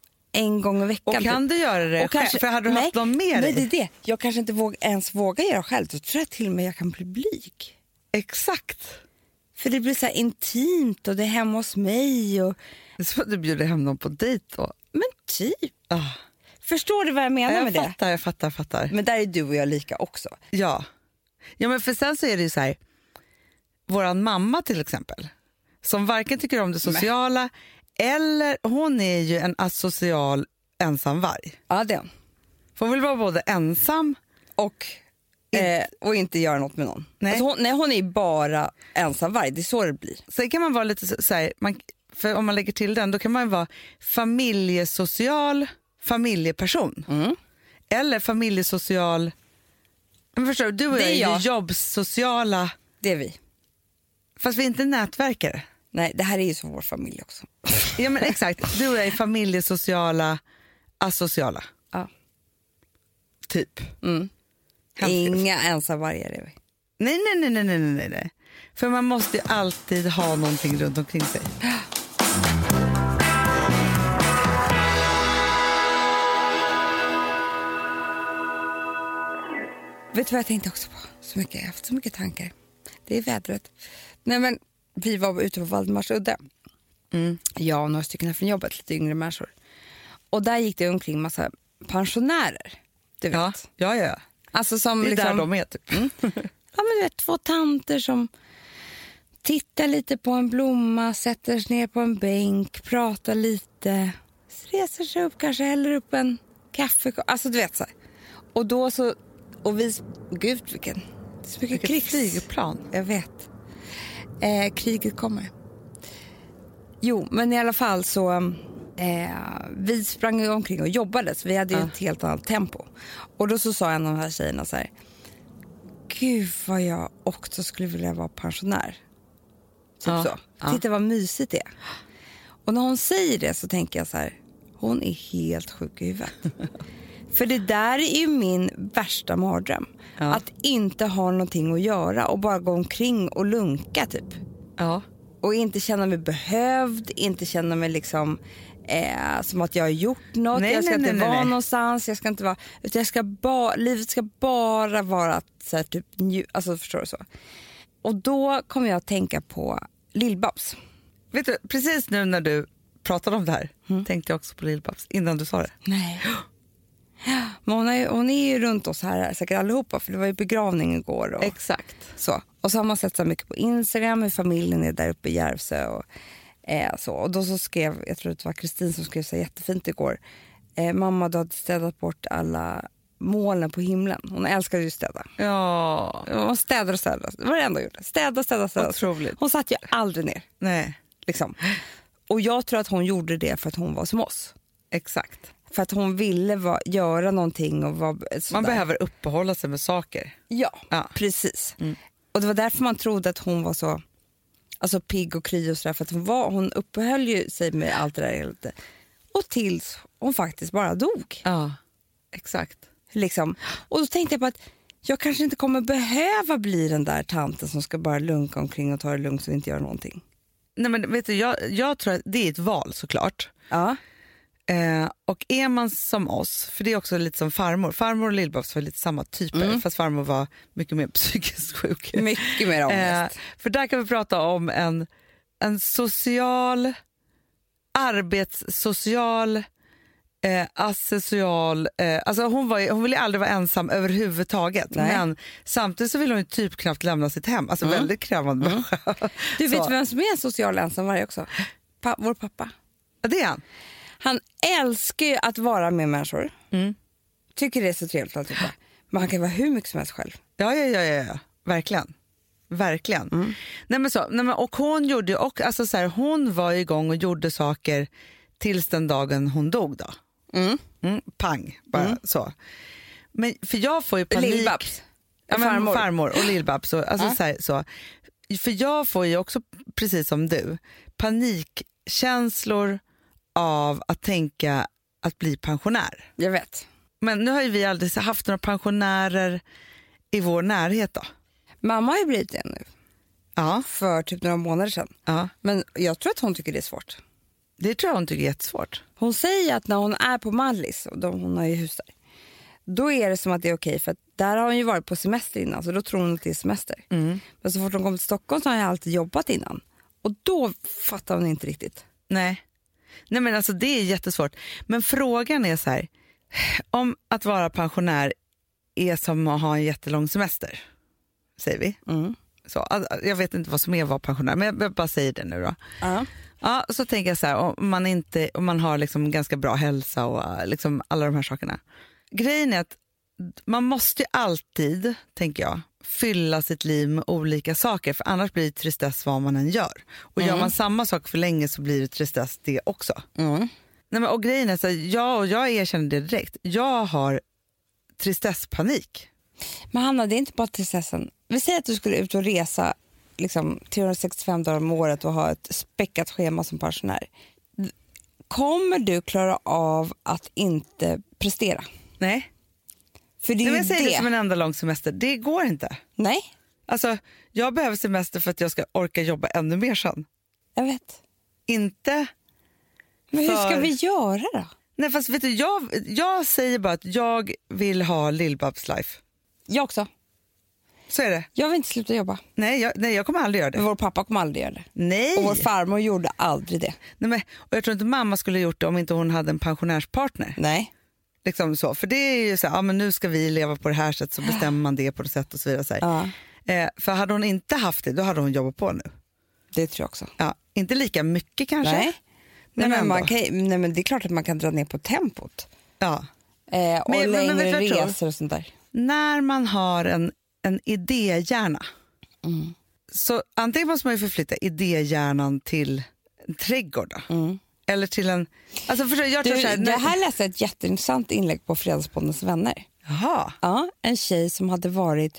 Speaker 3: en gång i veckan.
Speaker 2: Och kan du göra det
Speaker 3: och kanske,
Speaker 2: själv? För hade du
Speaker 3: nej,
Speaker 2: haft någon med
Speaker 3: nej,
Speaker 2: dig?
Speaker 3: det är det. Jag kanske inte våg, ens vågar göra själv, då tror jag till och med jag kan bli blyg.
Speaker 2: Exakt.
Speaker 3: För det blir så här intimt och det är hemma hos mig. Och...
Speaker 2: Det är så att du bjuder hem någon på dejt då.
Speaker 3: Men typ.
Speaker 2: Oh.
Speaker 3: Förstår du vad jag menar
Speaker 2: jag
Speaker 3: med
Speaker 2: fattar,
Speaker 3: det?
Speaker 2: Jag fattar, jag fattar, fattar.
Speaker 3: Men där är du och jag lika också.
Speaker 2: Ja. Ja, men för sen så är det ju så här, våran mamma till exempel, som varken tycker om det sociala men. Eller, hon är ju en asocial ensamvarg.
Speaker 3: Ja, det är hon.
Speaker 2: För hon vill vara både ensam
Speaker 3: och... Eh, och inte göra något med någon.
Speaker 2: Nej.
Speaker 3: Alltså hon, nej, hon är bara ensamvarg, det är så det blir.
Speaker 2: Sen kan man vara lite så, så här, man, för om man lägger till den, då kan man vara familjesocial familjeperson. Mm. Eller familjesocial, men förstår du, du och jag är ju jobbsociala.
Speaker 3: Det är vi.
Speaker 2: Fast vi är inte nätverkare.
Speaker 3: Nej, det här är ju som vår familj också.
Speaker 2: Ja men exakt, du och jag är familjesociala asociala.
Speaker 3: Ja.
Speaker 2: Typ.
Speaker 3: Mm. Inga ensamvargar är vi.
Speaker 2: Nej, nej, nej, nej, nej, nej. För man måste ju alltid ha någonting runt omkring sig.
Speaker 3: Vet du vad jag tänkte också på? Så mycket, jag har haft så mycket tankar. Det är vädret. Nej men, vi var ute på Valdemarsudde. Mm. Jag och några stycken från jobbet, lite yngre människor. Och där gick det omkring massa pensionärer. Du vet.
Speaker 2: Ja, ja, ja.
Speaker 3: Alltså som
Speaker 2: det är
Speaker 3: liksom,
Speaker 2: där de är typ. Mm.
Speaker 3: Ja men du vet, två tanter som tittar lite på en blomma, sätter sig ner på en bänk, pratar lite, reser sig upp, kanske häller upp en kaffe. Alltså du vet så här. Och då så, och vi, gud vilken, det är så mycket krigs.
Speaker 2: Flygplan.
Speaker 3: Jag vet. Eh, kriget kommer. Jo, men i alla fall så, eh, vi sprang ju omkring och jobbade, så vi hade ju ja. ett helt annat tempo. Och då så sa en av de här tjejerna så här, gud vad jag också skulle vilja vara pensionär. Typ
Speaker 2: ja.
Speaker 3: så.
Speaker 2: Ja.
Speaker 3: Titta vad mysigt det är. Och när hon säger det så tänker jag så här, hon är helt sjuk i huvudet. För det där är ju min värsta mardröm. Ja. Att inte ha någonting att göra och bara gå omkring och lunka typ.
Speaker 2: Ja.
Speaker 3: Och inte känna mig behövd, inte känna mig liksom eh, som att jag har gjort något.
Speaker 2: Nej,
Speaker 3: jag ska
Speaker 2: nej,
Speaker 3: inte
Speaker 2: nej,
Speaker 3: vara
Speaker 2: nej.
Speaker 3: någonstans, jag ska inte vara, utan jag ska ba, livet ska bara vara så här, typ nju, alltså förstår du så. Och då kommer jag att tänka på Lill-Babs.
Speaker 2: Vet du, precis nu när du pratade om det här mm. tänkte jag också på Lill-Babs innan du sa det.
Speaker 3: Nej. Men hon är, hon är ju runt oss här säkert allihopa, för det var ju begravning igår. Och
Speaker 2: exakt.
Speaker 3: Så. Och så har man sett så mycket på Instagram hur familjen är där uppe i Järvsö och eh, så. Och då så skrev, jag tror det var Kristin som skrev så jättefint igår. Eh, mamma, du hade städat bort alla molnen på himlen. Hon älskade ju städa.
Speaker 2: Ja.
Speaker 3: Hon städade och städade. Det var det enda hon gjorde. Städa, städa, städa.
Speaker 2: Otroligt.
Speaker 3: Hon satt ju aldrig ner.
Speaker 2: Nej.
Speaker 3: Liksom. Och jag tror att hon gjorde det för att hon var som oss.
Speaker 2: Exakt.
Speaker 3: För att hon ville va- göra någonting och vara sådär.
Speaker 2: Man behöver uppehålla sig med saker.
Speaker 3: Ja,
Speaker 2: ja.
Speaker 3: precis.
Speaker 2: Mm.
Speaker 3: Och det var därför man trodde att hon var så alltså pigg och kry och sådär. För att hon, var, hon uppehöll ju sig med allt det där hela tiden. Och tills hon faktiskt bara dog.
Speaker 2: Ja, exakt.
Speaker 3: Liksom. Och då tänkte jag på att jag kanske inte kommer behöva bli den där tanten som ska bara lunka omkring och ta det lugnt så vi inte gör någonting.
Speaker 2: Nej, men vet du, jag, jag tror att det är ett val såklart.
Speaker 3: Ja.
Speaker 2: Eh, och är man som oss, för det är också lite som farmor. Farmor och Lill-Babs var lite samma typer, mm. fast farmor var mycket mer psykiskt sjuk.
Speaker 3: Mycket mer ångest.
Speaker 2: Eh, för där kan vi prata om en, en social, arbetssocial, eh, asocial. Eh, alltså hon, var, hon ville aldrig vara ensam överhuvudtaget. Nej. Men samtidigt så ville hon ju typ knappt lämna sitt hem. Alltså mm. väldigt krävande. Mm.
Speaker 3: Du vet vem som är en social ensamvarg också? Pa- vår pappa.
Speaker 2: Ja, det är han.
Speaker 3: Han älskar ju att vara med människor.
Speaker 2: Mm.
Speaker 3: Tycker det är så trevligt att tycka. Men han kan vara hur mycket som helst själv.
Speaker 2: Ja, ja, ja, ja, ja. Verkligen. Verkligen. Mm. Nej, men så, nej, men, och hon gjorde och alltså så här, hon var igång och gjorde saker tills den dagen hon dog då. Mm. Mm, pang, bara mm. så. Men för jag får ju panik.
Speaker 3: Lill-Babs.
Speaker 2: Ja, men farmor. farmor och Lill-Babs. Så, alltså,
Speaker 3: ja.
Speaker 2: så, här, så. För jag får ju också, precis som du, panikkänslor av att tänka att bli pensionär.
Speaker 3: Jag vet.
Speaker 2: Men nu har ju vi aldrig haft några pensionärer i vår närhet då.
Speaker 3: Mamma har ju blivit det nu.
Speaker 2: Ja.
Speaker 3: För typ några månader sedan.
Speaker 2: Ja.
Speaker 3: Men jag tror att hon tycker det är svårt.
Speaker 2: Det tror jag hon tycker är jättesvårt.
Speaker 3: Hon säger att när hon är på Mallis, och de, hon har ju hus där, då är det som att det är okej. För att där har hon ju varit på semester innan, så då tror hon att det är semester. Mm. Men så fort hon kommer till Stockholm så har hon alltid jobbat innan. Och då fattar hon inte riktigt.
Speaker 2: Nej. Nej, men alltså det är jättesvårt. Men frågan är så här, om att vara pensionär är som att ha en jättelång semester, säger vi. Mm. Så, jag vet inte vad som är att vara pensionär, men jag bara säger det nu då. Uh-huh. Ja, så tänker jag så här, om man, inte, om man har liksom ganska bra hälsa och liksom alla de här sakerna. Grejen är att man måste ju alltid, tänker jag, fylla sitt liv med olika saker, för annars blir det tristess vad man än gör. Och mm. gör man samma sak för länge så blir det tristess det också. Mm. Nej, men, och grejen är så här, jag, och jag erkänner det direkt, jag har tristesspanik.
Speaker 3: Men Hanna, det är inte bara tristessen. Vi säger att du skulle ut och resa liksom trehundrasextiofem dagar om året och ha ett späckat schema som pensionär. Kommer du klara av att inte prestera?
Speaker 2: Nej.
Speaker 3: För det är
Speaker 2: Nej,
Speaker 3: ju
Speaker 2: jag säger
Speaker 3: det.
Speaker 2: det som en enda lång semester. Det går inte.
Speaker 3: Nej.
Speaker 2: Alltså, jag behöver semester för att jag ska orka jobba ännu mer sen.
Speaker 3: Jag vet.
Speaker 2: Inte.
Speaker 3: Men
Speaker 2: för...
Speaker 3: hur ska vi göra då?
Speaker 2: Nej, fast vet du, jag, jag säger bara att jag vill ha Lill-Babs life.
Speaker 3: Jag också.
Speaker 2: Så är det.
Speaker 3: Jag vill inte sluta jobba.
Speaker 2: Nej, jag, nej, jag kommer aldrig göra det.
Speaker 3: Men vår pappa kommer aldrig göra det.
Speaker 2: Nej.
Speaker 3: Och vår farmor gjorde aldrig det.
Speaker 2: Nej, men, och jag tror inte mamma skulle gjort det om inte hon hade en pensionärspartner.
Speaker 3: Nej.
Speaker 2: Liksom så. För det är ju så här, ja, men nu ska vi leva på det här sättet, så bestämmer man det på det sätt och så vidare. Så
Speaker 3: ja.
Speaker 2: eh, för hade hon inte haft det, då hade hon jobbat på nu.
Speaker 3: Det tror jag också.
Speaker 2: Ja, inte lika mycket kanske.
Speaker 3: Nej. Nej, men man kan, nej, men det är klart att man kan dra ner på tempot.
Speaker 2: Ja.
Speaker 3: Eh, och
Speaker 2: Men- men- men
Speaker 3: längre
Speaker 2: vet du vad jag tror?
Speaker 3: resor och sånt där.
Speaker 2: När man har en, en idéhjärna
Speaker 3: Mm.
Speaker 2: så antingen måste man ju förflytta idéhjärnan till en trädgård då.
Speaker 3: Mm.
Speaker 2: Eller till en... Alltså för, jag tror
Speaker 3: Du,
Speaker 2: så här,
Speaker 3: jag här läste ett jätteintressant inlägg på Fredagspoddens vänner.
Speaker 2: Jaha.
Speaker 3: Ja, en tjej som hade varit...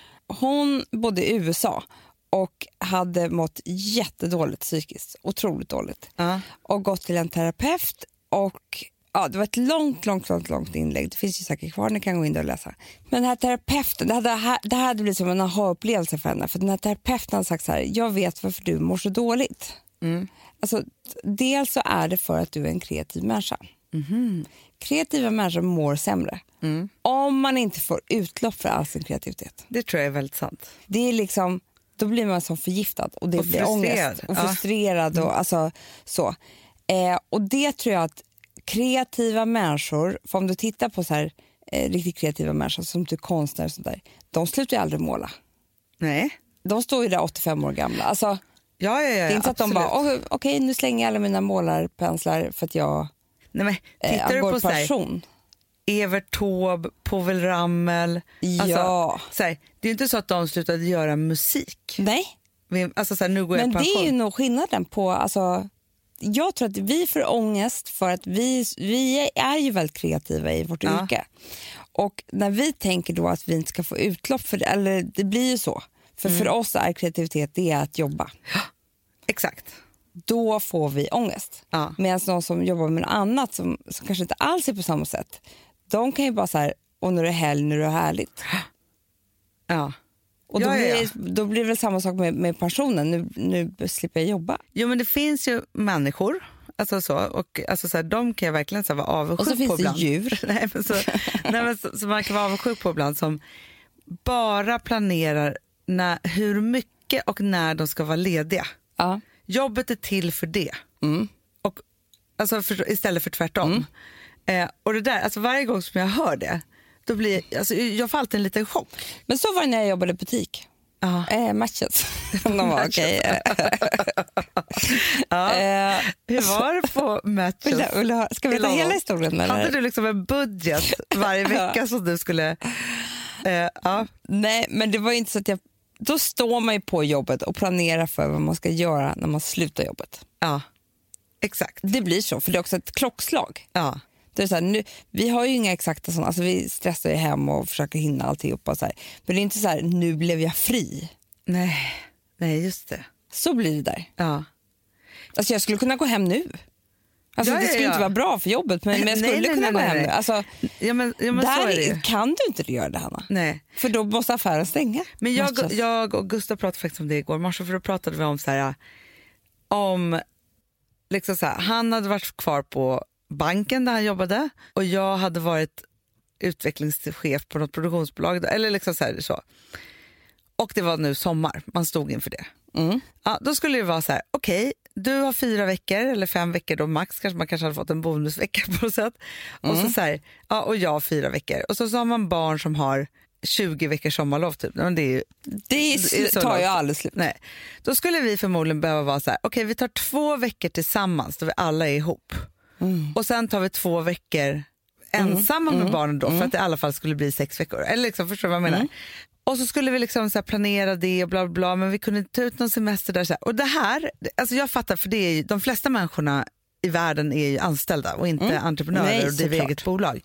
Speaker 3: Hon bodde i U S A och hade mått jättedåligt psykiskt. Otroligt dåligt.
Speaker 2: Ja.
Speaker 3: Och gått till en terapeut. Och ja, det var ett långt, långt, långt, långt inlägg. Det finns ju säkert kvar, ni kan gå in och läsa. Men den här terapeuten, det hade, det här hade blivit som en aha-upplevelse för henne. För den här terapeuten hade sagt så här: jag vet varför du mår så dåligt.
Speaker 2: Mm.
Speaker 3: Alltså, dels så är det för att du är en kreativ människa.
Speaker 2: Mm.
Speaker 3: Kreativa människor mår sämre.
Speaker 2: Mm.
Speaker 3: Om man inte får utlopp för all sin kreativitet.
Speaker 2: Det tror jag är väldigt sant.
Speaker 3: Det är liksom, då blir man så förgiftad och det
Speaker 2: Och
Speaker 3: blir
Speaker 2: frustrerad.
Speaker 3: ångest. Och
Speaker 2: Ja.
Speaker 3: frustrerad och alltså så. Eh, och det tror jag att kreativa människor, för om du tittar på så här eh, riktigt kreativa människor som du konstnär och sånt där, de slutar ju aldrig måla.
Speaker 2: Nej.
Speaker 3: De står ju där åttiofem år gamla. Alltså,
Speaker 2: Ja, ja, ja,
Speaker 3: det är inte så att de
Speaker 2: absolut.
Speaker 3: bara, okej okay, nu slänger jag alla mina målarpenslar för att jag
Speaker 2: Nej, men,
Speaker 3: eh,
Speaker 2: tittar du
Speaker 3: går
Speaker 2: på så här,
Speaker 3: passion.
Speaker 2: Evert Taube, Povel Ramel. Alltså,
Speaker 3: Ja.
Speaker 2: så här, det är ju inte så att de slutade göra musik.
Speaker 3: Nej.
Speaker 2: Vi- Alltså, så här, nu går jag
Speaker 3: Men
Speaker 2: i
Speaker 3: det
Speaker 2: pension.
Speaker 3: är ju nog skillnaden på, alltså, jag tror att vi får ångest för att vi, vi är ju väldigt kreativa i vårt
Speaker 2: Ja.
Speaker 3: yrke. Och när vi tänker då att vi inte ska få utlopp för det, eller det blir ju så. För
Speaker 2: Mm.
Speaker 3: för oss är kreativitet det är att jobba.
Speaker 2: Exakt.
Speaker 3: Då får vi ångest.
Speaker 2: Ja.
Speaker 3: Medan någon som jobbar med något annat som, som kanske inte alls är på samma sätt, de kan ju bara så här, och när det är helg, när det är härligt.
Speaker 2: Ja.
Speaker 3: Och då,
Speaker 2: Ja, ja, ja.
Speaker 3: blir, då blir det väl samma sak med, med pensionen. Nu, nu slipper jag jobba.
Speaker 2: Jo, men det finns ju människor, alltså så, och alltså så här, de kan jag verkligen så här, vara avundsjuk
Speaker 3: Och så
Speaker 2: på
Speaker 3: finns det
Speaker 2: ibland.
Speaker 3: djur.
Speaker 2: nej, men så, nej, men så, så man kan vara avundsjuk på ibland som bara planerar när, hur mycket och när de ska vara lediga.
Speaker 3: Ja.
Speaker 2: Jobbet är till för det.
Speaker 3: Mm.
Speaker 2: Och, alltså för, istället för tvärtom. Eh, och det där, alltså varje gång som jag hör det, då blir alltså, jag får alltid en liten chock.
Speaker 3: Men så var det när jag jobbade i butik.
Speaker 2: Ja.
Speaker 3: Eh, matches. De var okej.
Speaker 2: Ja.
Speaker 3: Eh,
Speaker 2: Hur var det på matches?
Speaker 3: vill du, vill du, ha- ska vi ta
Speaker 2: Vill du
Speaker 3: hela
Speaker 2: ha-
Speaker 3: historien? Eller?
Speaker 2: Hade du liksom en budget varje vecka som du skulle... Eh, ja.
Speaker 3: Nej, men det var ju inte så att jag... Då står man ju på jobbet och planerar för vad man ska göra när man slutar jobbet.
Speaker 2: ja, exakt.
Speaker 3: Det blir så, för det är också ett klockslag.
Speaker 2: Ja.
Speaker 3: Det är så här, nu, vi har ju inga exakta sådana, alltså vi stressar ju hem och försöker hinna alltihop och så här. Men det är inte så här, nu blev jag fri.
Speaker 2: Nej, nej, just det.
Speaker 3: Så blir det där.
Speaker 2: Ja.
Speaker 3: Alltså jag skulle kunna gå hem nu. Alltså
Speaker 2: Ja,
Speaker 3: det
Speaker 2: ja,
Speaker 3: skulle
Speaker 2: ja.
Speaker 3: inte vara bra för jobbet, men, men jag
Speaker 2: Nej,
Speaker 3: skulle
Speaker 2: nej,
Speaker 3: kunna
Speaker 2: nej,
Speaker 3: gå
Speaker 2: nej,
Speaker 3: hem
Speaker 2: nej.
Speaker 3: nu. Alltså,
Speaker 2: Ja, men, ja, men så
Speaker 3: där
Speaker 2: är det ju.
Speaker 3: kan du inte göra det, Hanna.
Speaker 2: Nej.
Speaker 3: För då måste affären stänga.
Speaker 2: Men jag,
Speaker 3: Matches.
Speaker 2: jag och Gustav pratade faktiskt om det igår morse, för då pratade vi om så här, om liksom så här, han hade varit kvar på banken där han jobbade och jag hade varit utvecklingschef på något produktionsbolag, eller liksom så här, så. Och det var nu sommar, man stod inför det.
Speaker 3: Mm.
Speaker 2: Ja, då skulle det vara så här, okej, du har fyra veckor eller fem veckor då max, kanske man kanske hade fått en bonusvecka på något sätt. Och så så här, ja, och jag har fyra veckor. Och så, så har man barn som har tjugo veckors sommarlov typ. Men det är ju,
Speaker 3: Det är
Speaker 2: det är så
Speaker 3: tar
Speaker 2: långt.
Speaker 3: jag aldrig slut.
Speaker 2: Nej. Då skulle vi förmodligen behöva vara så här, okej, vi tar två veckor tillsammans då vi alla är ihop.
Speaker 3: Mm.
Speaker 2: Och sen tar vi två veckor ensamma med barnen då, för att det i alla fall skulle bli sex veckor. Eller liksom, förstår du vad jag menar?
Speaker 3: Mm.
Speaker 2: Och så skulle vi liksom så här planera det och bla bla bla, men vi kunde inte ta ut någon semester där. Så här. Och det här, alltså jag fattar, för det är ju, de flesta människorna i världen är ju anställda och inte
Speaker 3: Mm.
Speaker 2: entreprenörer
Speaker 3: Nej,
Speaker 2: och driver
Speaker 3: såklart.
Speaker 2: eget bolag.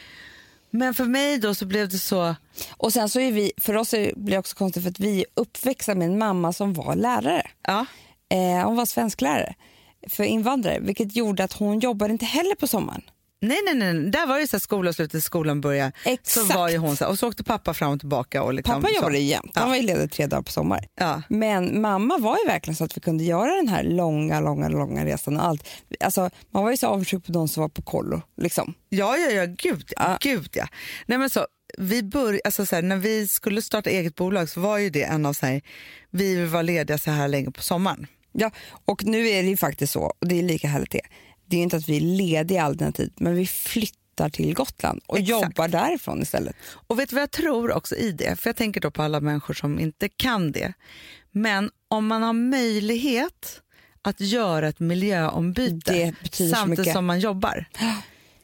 Speaker 2: Men för mig då så blev det så...
Speaker 3: Och sen så är vi, för oss är det, blir det också konstigt för att vi är uppväxta med en mamma som var lärare.
Speaker 2: Ja,
Speaker 3: Eh, hon var svensklärare för invandrare, vilket gjorde att hon jobbade inte heller på sommaren.
Speaker 2: nej, nej, nej. Där var ju så här skolavslutet, skolan började.
Speaker 3: Exakt.
Speaker 2: Så var ju hon så här, och så åkte pappa fram och tillbaka. Och liksom,
Speaker 3: Pappa
Speaker 2: så.
Speaker 3: jobbade jämt, han
Speaker 2: Ja.
Speaker 3: var ju ledig tre dagar på sommar.
Speaker 2: Ja.
Speaker 3: Men mamma var ju verkligen så att vi kunde göra den här långa, långa, långa resan och allt. Alltså, man var ju så avundsjuk på de som var på kollo. Liksom.
Speaker 2: Ja, ja, ja, gud ja.
Speaker 3: Ja.
Speaker 2: Gud, ja. Nej, men så, vi bör, alltså så här, när vi skulle starta eget bolag så var ju det en av så här, vi vill vara lediga så här länge på sommaren.
Speaker 3: Ja, och nu är det ju faktiskt så, och det är lika härligt det. Det är inte att vi är lediga all den här tid, men vi flyttar till Gotland och
Speaker 2: Exakt.
Speaker 3: jobbar därifrån istället.
Speaker 2: Och vet du vad jag tror också i det? För jag tänker då på alla människor som inte kan det. Men om man har möjlighet att göra ett miljöombyte
Speaker 3: Det betyder så
Speaker 2: samtidigt
Speaker 3: mycket.
Speaker 2: som man jobbar.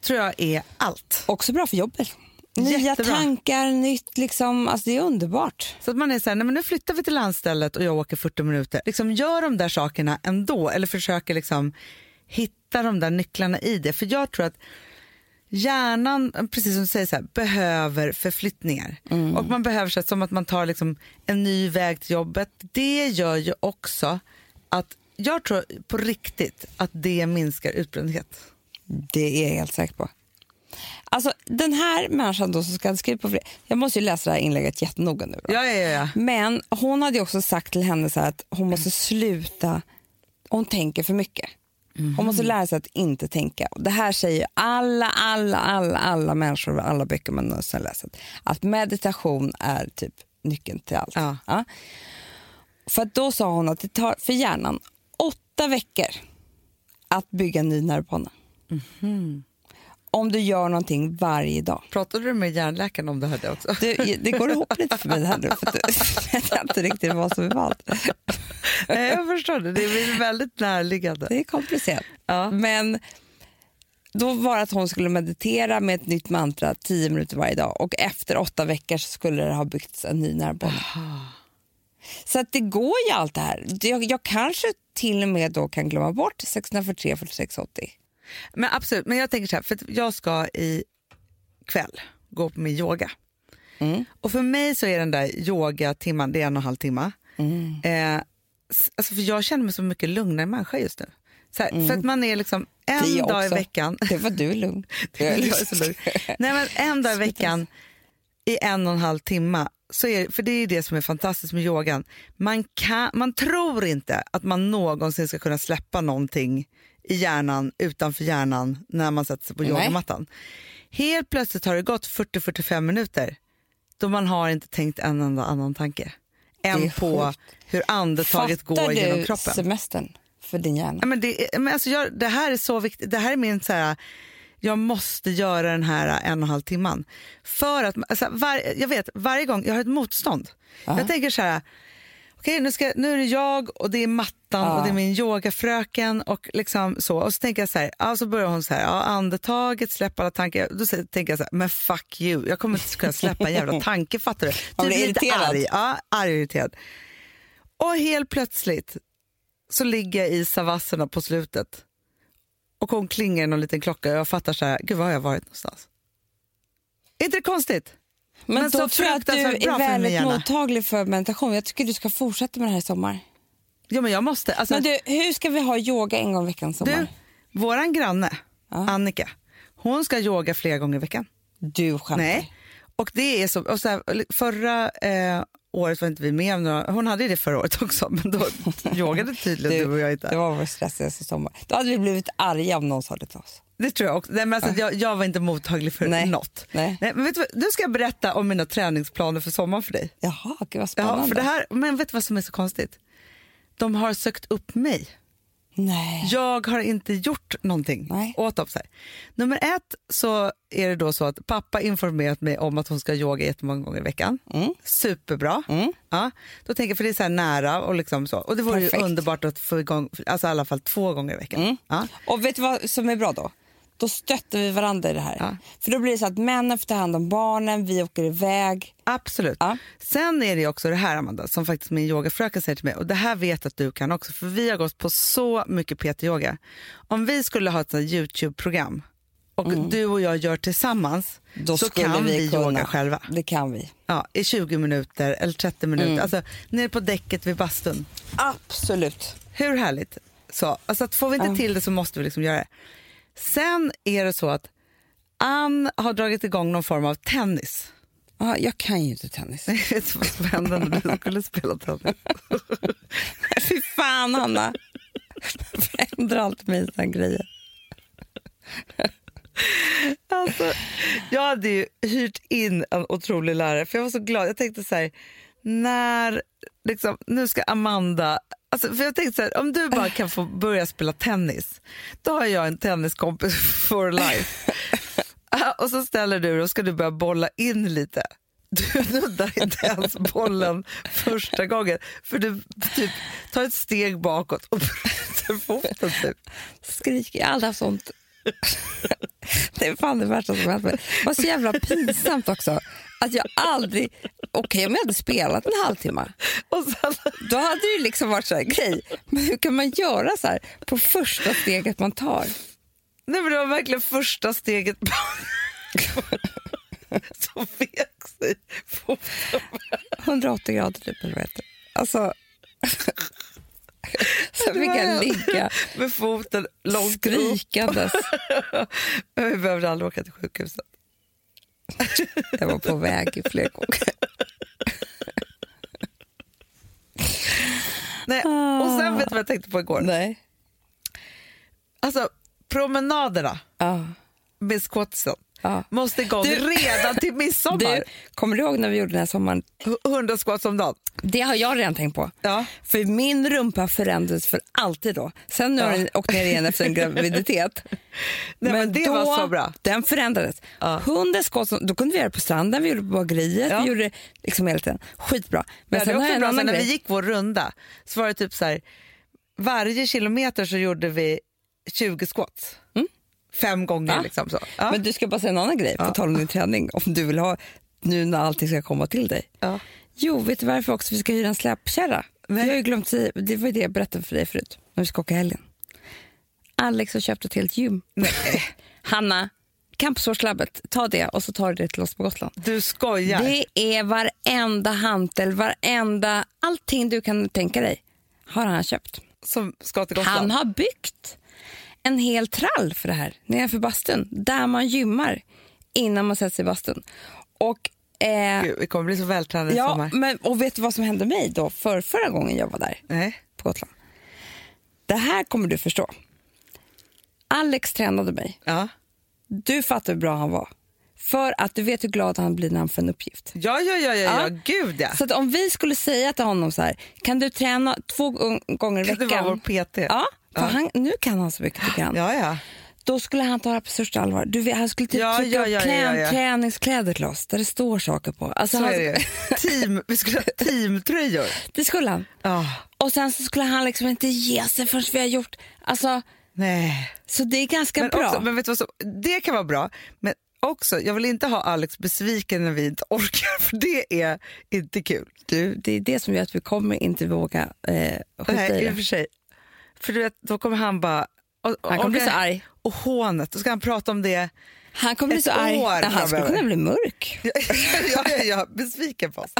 Speaker 2: tror jag är allt.
Speaker 3: Också bra för jobbet. Nya
Speaker 2: Jättebra.
Speaker 3: tankar, nytt liksom, alltså det är underbart.
Speaker 2: Så att man är så här, nej men nu flyttar vi till landstället och jag åker fyrtio minuter. Liksom gör de där sakerna ändå, eller försöker liksom hitta de där nycklarna i det. För jag tror att hjärnan, precis som du säger så här, behöver förflyttningar. Mm. Och man behöver så som att man tar liksom en ny väg till jobbet. Det gör ju också att jag tror på riktigt att det minskar utbrändhet.
Speaker 3: Det är jag helt säker på. Alltså den här människan då som ska skriva på fred. Jag måste ju läsa det här inlägget jättenoga nu då.
Speaker 2: Ja, ja, ja.
Speaker 3: Men hon hade ju också sagt till henne så här att hon måste sluta, hon tänker för mycket. Mm. Hon måste lära sig att inte tänka. Det här säger alla, alla, alla, alla människor och alla böcker man någonsin läst. Att meditation är typ nyckeln till allt.
Speaker 2: Ja.
Speaker 3: Ja. För att då sa hon att det tar för hjärnan åtta veckor att bygga en ny nervbana. Mm. Om du gör någonting varje dag.
Speaker 2: Pratade du med hjärnläkaren om det här det också?
Speaker 3: Det, det går ihop lite för mig det här nu. För att jag vet inte riktigt vad som är vad.
Speaker 2: Nej, jag förstår det. Det är väldigt närliggande.
Speaker 3: Det är komplicerat.
Speaker 2: Ja.
Speaker 3: Men då var det att hon skulle meditera med ett nytt mantra tio minuter varje dag. Och efter åtta veckor så skulle det ha byggts en ny nervbana. Så att det går ju allt det här. Jag, jag kanske till och med då kan glömma bort sexhundrafyrtiotre fyrtiosex åttio.
Speaker 2: Men absolut, men jag tänker så här, för att jag ska i kväll gå på min yoga. Mm. Och för mig så är den där yogatimman, det är en och en halv timme. Mm. Eh, alltså för jag känner mig så mycket lugnare människa just nu. Så här, mm. För att man är liksom en dag också. I veckan.
Speaker 3: Det var du lugn.
Speaker 2: Det är jag så lugn. Nej, men en dag i veckan i en och en halv timme. Så är, för det är det som är fantastiskt med yogan. Man, kan, man tror inte att man någonsin ska kunna släppa någonting i hjärnan, utanför hjärnan när man sätter sig på yogamattan. Helt plötsligt har det gått fyrtio till fyrtiofem minuter då man har inte tänkt en enda annan tanke än på sjukt. Hur andetaget
Speaker 3: Fattar
Speaker 2: går genom kroppen.
Speaker 3: Fattar du semestern för din hjärna?
Speaker 2: Ja, men det, men alltså jag, det här är så viktigt. Det här är min så här, jag måste göra den här en och en halv timman. För att, alltså, var, jag vet, varje gång jag har ett motstånd. Aha. Jag tänker så här, okej, nu, ska, nu är det jag och det är mattan ja. Och det är min yogafröken och liksom så. Och så tänker jag så här, ja, så börjar hon så här, ja, andetaget, släppa alla tankar. Då tänker jag så här, men fuck you, jag kommer inte kunna släppa en jävla tanke, fattar du?
Speaker 3: Man blir irriterad.
Speaker 2: Arg, ja, arg och irriterad. Och helt plötsligt så ligger jag i savasserna på slutet. Och hon klingar någon liten klocka och jag fattar så här, gud vad har jag varit någonstans? Är inte det konstigt?
Speaker 3: Men, Men då så tror jag att du är väldigt mottaglig för meditation. Jag tycker du ska fortsätta med det här i sommar.
Speaker 2: Ja, men jag måste. Alltså,
Speaker 3: men du, hur ska vi ha yoga en gång i veckan sommar?
Speaker 2: Du, våran granne,
Speaker 3: ja.
Speaker 2: Annika, hon ska yoga flera gånger i veckan.
Speaker 3: Du skämtar. Nej.
Speaker 2: Och det är så, och så här, förra eh, året var inte vi med om några, hon hade det förra året också, men då yogade tydligen du, du och jag inte.
Speaker 3: Det var vår stressigaste sommar. Då hade vi blivit arga om någon sa det till oss.
Speaker 2: Det tror jag också. Nej, men alltså, ja. jag, jag var inte mottaglig för
Speaker 3: Nej.
Speaker 2: något.
Speaker 3: Nej.
Speaker 2: Nej, men vet du, nu ska jag berätta om mina träningsplaner för sommaren för dig.
Speaker 3: Jaha, gud vad spännande.
Speaker 2: Ja, för det här, men vet du vad som är så konstigt? De har sökt upp mig.
Speaker 3: Nej.
Speaker 2: Jag har inte gjort någonting
Speaker 3: Nej.
Speaker 2: åt dem. Så här. Nummer ett så är det då så att pappa informerat mig om att hon ska yoga jättemånga gånger i veckan.
Speaker 3: Mm.
Speaker 2: Superbra.
Speaker 3: Mm.
Speaker 2: Ja, då tänker jag, för det är så här nära och liksom så. Och det vore ju underbart att få igång, alltså i alla fall två gånger i veckan.
Speaker 3: Mm.
Speaker 2: Ja.
Speaker 3: Och vet du vad som är bra då? Då stöttar vi varandra i det här.
Speaker 2: Ja.
Speaker 3: För då blir det så att männen får ta hand om barnen, vi åker iväg.
Speaker 2: Absolut.
Speaker 3: Ja.
Speaker 2: Sen är det också det här, Amanda, som faktiskt min yogafröken säger till mig. Och det här vet att du kan också, för vi har gått på så mycket P T-yoga. Om vi skulle ha ett YouTube-program och mm. du och jag gör tillsammans,
Speaker 3: då
Speaker 2: så kan vi, vi yoga själva.
Speaker 3: Det kan vi.
Speaker 2: Ja, i tjugo minuter eller trettio minuter.
Speaker 3: Mm.
Speaker 2: Alltså nere på däcket vid bastun.
Speaker 3: Absolut.
Speaker 2: Hur härligt? Så, alltså att får vi inte mm. till det så måste vi liksom göra det. Sen är det så att Ann har dragit igång någon form av tennis.
Speaker 3: Ja, jag kan ju inte tennis.
Speaker 2: Jag vet vad som hände när du skulle spela tennis.
Speaker 3: Fy fan, Anna. Förändrar allt med sådana grejer.
Speaker 2: Alltså, jag hade ju hyrt in en otrolig lärare, för jag var så glad. Jag tänkte så här, när liksom, nu ska Amanda, alltså, för jag tänkte så här, om du bara kan få börja spela tennis, då har jag en tenniskompis for life. Och så ställer du och ska du börja bolla in lite. Du nuddar inte ens bollen första gången, för du typ tar ett steg bakåt och bryter foten typ.
Speaker 3: Skriker, jag har aldrig haft sånt Det är fan det värsta som hänt. Det var så jävla pinsamt också. Att jag aldrig... Okej, okay, om jag hade spelat en halvtimme. Och sen, då hade det ju liksom varit så här grej. Men hur kan man göra så här på första steget man tar?
Speaker 2: Nej, men det var verkligen första steget. Så vek sig.
Speaker 3: hundraåttio grader typ, eller vet du. Alltså... Så fick jag ligga
Speaker 2: med foten långt
Speaker 3: skrikandes.
Speaker 2: Vi behövde aldrig åka till sjukhuset.
Speaker 3: Jag var på väg i fler gånger.
Speaker 2: Nej, och sen vet du vad jag tänkte på igår?
Speaker 3: Nej.
Speaker 2: Alltså, promenaderna
Speaker 3: ah.
Speaker 2: med squatsen
Speaker 3: ah.
Speaker 2: måste igång du, redan till midsommar.
Speaker 3: Du, kommer du ihåg när vi gjorde den här sommaren?
Speaker 2: hundra squats om dagen.
Speaker 3: Det har jag redan tänkt på.
Speaker 2: Ja.
Speaker 3: För min rumpa förändrades för alltid då. Sen nu har den åkt ner igen efter en graviditet.
Speaker 2: Nej, men, men det
Speaker 3: då,
Speaker 2: var så bra.
Speaker 3: Den förändrades.
Speaker 2: Ja.
Speaker 3: hundra squats, då kunde vi göra det på stranden, vi gjorde det på bageriet, ja. Vi gjorde det liksom hela tiden. Skitbra. Men
Speaker 2: ja,
Speaker 3: sen
Speaker 2: det
Speaker 3: har jag en
Speaker 2: bra,
Speaker 3: annan
Speaker 2: när
Speaker 3: grej.
Speaker 2: vi gick vår runda så var det typ så här, varje kilometer så gjorde vi tjugo squats. Mm. Fem gånger ja. Liksom så. Ja.
Speaker 3: Men du ska bara säga en annan grej på ja. Tal om din träning, om du vill ha nu när allting ska komma till dig.
Speaker 2: Ja.
Speaker 3: Jo, vet du varför också vi ska hyra en släpkärra? Jag har ju glömt säga, det var det jag berättade för dig förut, när vi ska åka helgen. Alex har köpt ett helt gym.
Speaker 2: Nej.
Speaker 3: Hanna, Campusårslabbet, ta det och så tar du det till oss på Gotland.
Speaker 2: Du skojar.
Speaker 3: Det är varenda hantel, varenda, allting du kan tänka dig har han köpt.
Speaker 2: Som ska till Gotland.
Speaker 3: Han har byggt en hel trall för det här nedanför bastun, där man gymmar innan man sätter sig i bastun. Och eh,
Speaker 2: Gud, vi kommer bli så vältränade
Speaker 3: ja,
Speaker 2: i sommar.
Speaker 3: Men, och vet du vad som hände mig då för förra gången jag var där?
Speaker 2: Nej.
Speaker 3: På Gotland? Det här kommer du förstå. Alex tränade mig.
Speaker 2: Ja.
Speaker 3: Du fattar hur bra han var. För att du vet hur glad han blir när han får en uppgift.
Speaker 2: Ja, ja, ja, ja, ja. ja. Gud ja.
Speaker 3: Så att om vi skulle säga till honom så här, kan du träna två gånger i veckan?
Speaker 2: Det var vår P T.
Speaker 3: Ja, för
Speaker 2: ja.
Speaker 3: Han, nu kan han så mycket tycker han.
Speaker 2: Ja, ja.
Speaker 3: Då skulle han ta det på största allvar. Du vet, han skulle typ
Speaker 2: ja,
Speaker 3: trycka
Speaker 2: ja,
Speaker 3: upp
Speaker 2: ja,
Speaker 3: klän,
Speaker 2: ja, ja.
Speaker 3: träningskläder till oss där det står saker på. Alltså
Speaker 2: så
Speaker 3: han,
Speaker 2: är det. Team, vi skulle ha teamtröjor.
Speaker 3: Det skulle han.
Speaker 2: Oh.
Speaker 3: Och sen så skulle han liksom inte ge sig förrän vi har gjort. Alltså,
Speaker 2: nej.
Speaker 3: Så det är ganska
Speaker 2: men
Speaker 3: bra.
Speaker 2: Också, men vet du vad, så, det kan vara bra. Men också, jag vill inte ha Alex besviken när vi inte orkar. För det är inte kul.
Speaker 3: Du, det är det som gör att vi kommer inte våga eh, skjuta
Speaker 2: nej,
Speaker 3: i det.
Speaker 2: För sig. För du vet, då kommer han bara... Och, och,
Speaker 3: han kommer bli så arg.
Speaker 2: Och hånet, då ska han prata om det.
Speaker 3: Han kommer bli så arg.
Speaker 2: År,
Speaker 3: han skulle kunna bli mörk.
Speaker 2: ja, ja, ja, ja, besviken på oss.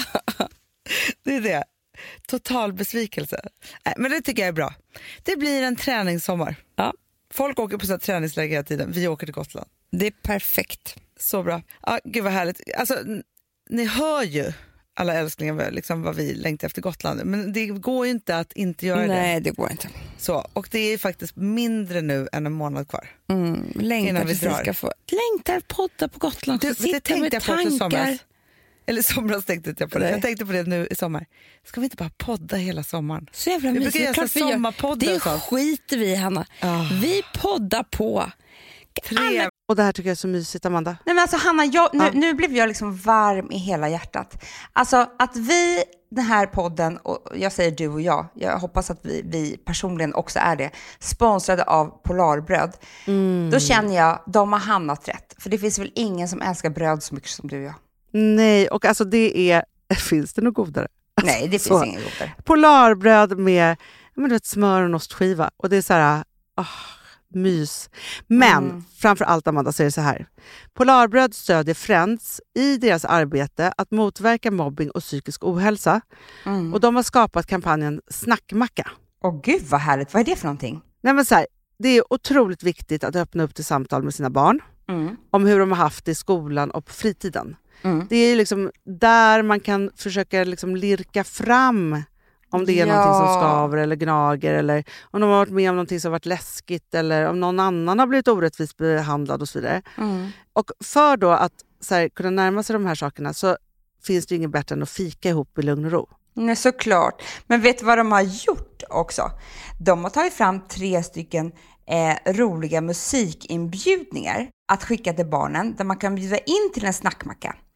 Speaker 2: Det är det. Total besvikelse. Nej, men det tycker jag är bra. Det blir en träningssommar.
Speaker 3: Ja.
Speaker 2: Folk åker på så träningsläger hela tiden. Vi åker till Gotland.
Speaker 3: Det är perfekt.
Speaker 2: Så bra. Ja, gud vad härligt. Alltså, n- ni hör ju alla älsklingar liksom vad vi längtar efter Gotland. Men det går ju inte att inte göra
Speaker 3: Nej,
Speaker 2: det.
Speaker 3: Nej, det går inte.
Speaker 2: Så, och det är faktiskt mindre nu än en månad kvar.
Speaker 3: Mm, längtar
Speaker 2: vi
Speaker 3: vi ska få. Längtar podda på Gotland.
Speaker 2: Du,
Speaker 3: sitta
Speaker 2: det tänkte
Speaker 3: med
Speaker 2: jag på också
Speaker 3: tankar.
Speaker 2: somras. Eller somras tänkte jag på det.
Speaker 3: Nej.
Speaker 2: Jag tänkte på det nu i sommar. Ska vi inte bara podda hela sommaren?
Speaker 3: Så jävla
Speaker 2: vi
Speaker 3: mysigt.
Speaker 2: brukar göra sommarpoddar.
Speaker 3: Det
Speaker 2: och sånt.
Speaker 3: skiter vi, Hanna.
Speaker 2: Oh.
Speaker 3: Vi poddar på.
Speaker 2: Tre.
Speaker 4: Och det här tycker jag är så mysigt, Amanda.
Speaker 5: Nej, men alltså Hanna, jag, nu,
Speaker 4: Ja.
Speaker 5: nu blev jag liksom varm i hela hjärtat. Alltså att vi, den här podden, och jag säger du och jag, jag hoppas att vi, vi personligen också är det, sponsrade av Polarbröd.
Speaker 4: Mm.
Speaker 5: Då känner jag, de har hamnat rätt. För det finns väl ingen som älskar bröd så mycket som du och jag.
Speaker 4: Nej, och alltså det är... Finns det något godare?
Speaker 5: Nej, det finns
Speaker 4: Så.
Speaker 5: ingen godare.
Speaker 4: Polarbröd med men du vet, smör och en ostskiva. Och det är så här... Oh, mys. Men
Speaker 5: Mm.
Speaker 4: framför allt, Amanda, så är det så här. Polarbröd stödjer Friends i deras arbete att motverka mobbing och psykisk ohälsa.
Speaker 5: Mm.
Speaker 4: Och de har skapat kampanjen Snackmacka.
Speaker 5: Åh gud vad härligt, vad är det för någonting?
Speaker 4: Nej, men så här, det är otroligt viktigt att öppna upp till samtal med sina barn
Speaker 5: Mm.
Speaker 4: om hur de har haft det i skolan och på fritiden.
Speaker 5: Mm.
Speaker 4: Det är liksom där man kan försöka liksom lirka fram om det är
Speaker 5: Ja.
Speaker 4: någonting som skaver eller gnager, eller om de har varit med om någonting som har varit läskigt, eller om någon annan har blivit orättvist behandlad och så vidare.
Speaker 5: Mm.
Speaker 4: Och för då att så här, kunna närma sig de här sakerna så finns det ju inget bättre än att fika ihop i lugn och ro.
Speaker 5: Nej, såklart. Men vet du vad de har gjort också? De har tagit fram tre stycken eh, roliga musikinbjudningar att skicka till barnen där man kan bjuda in till en snackmacka.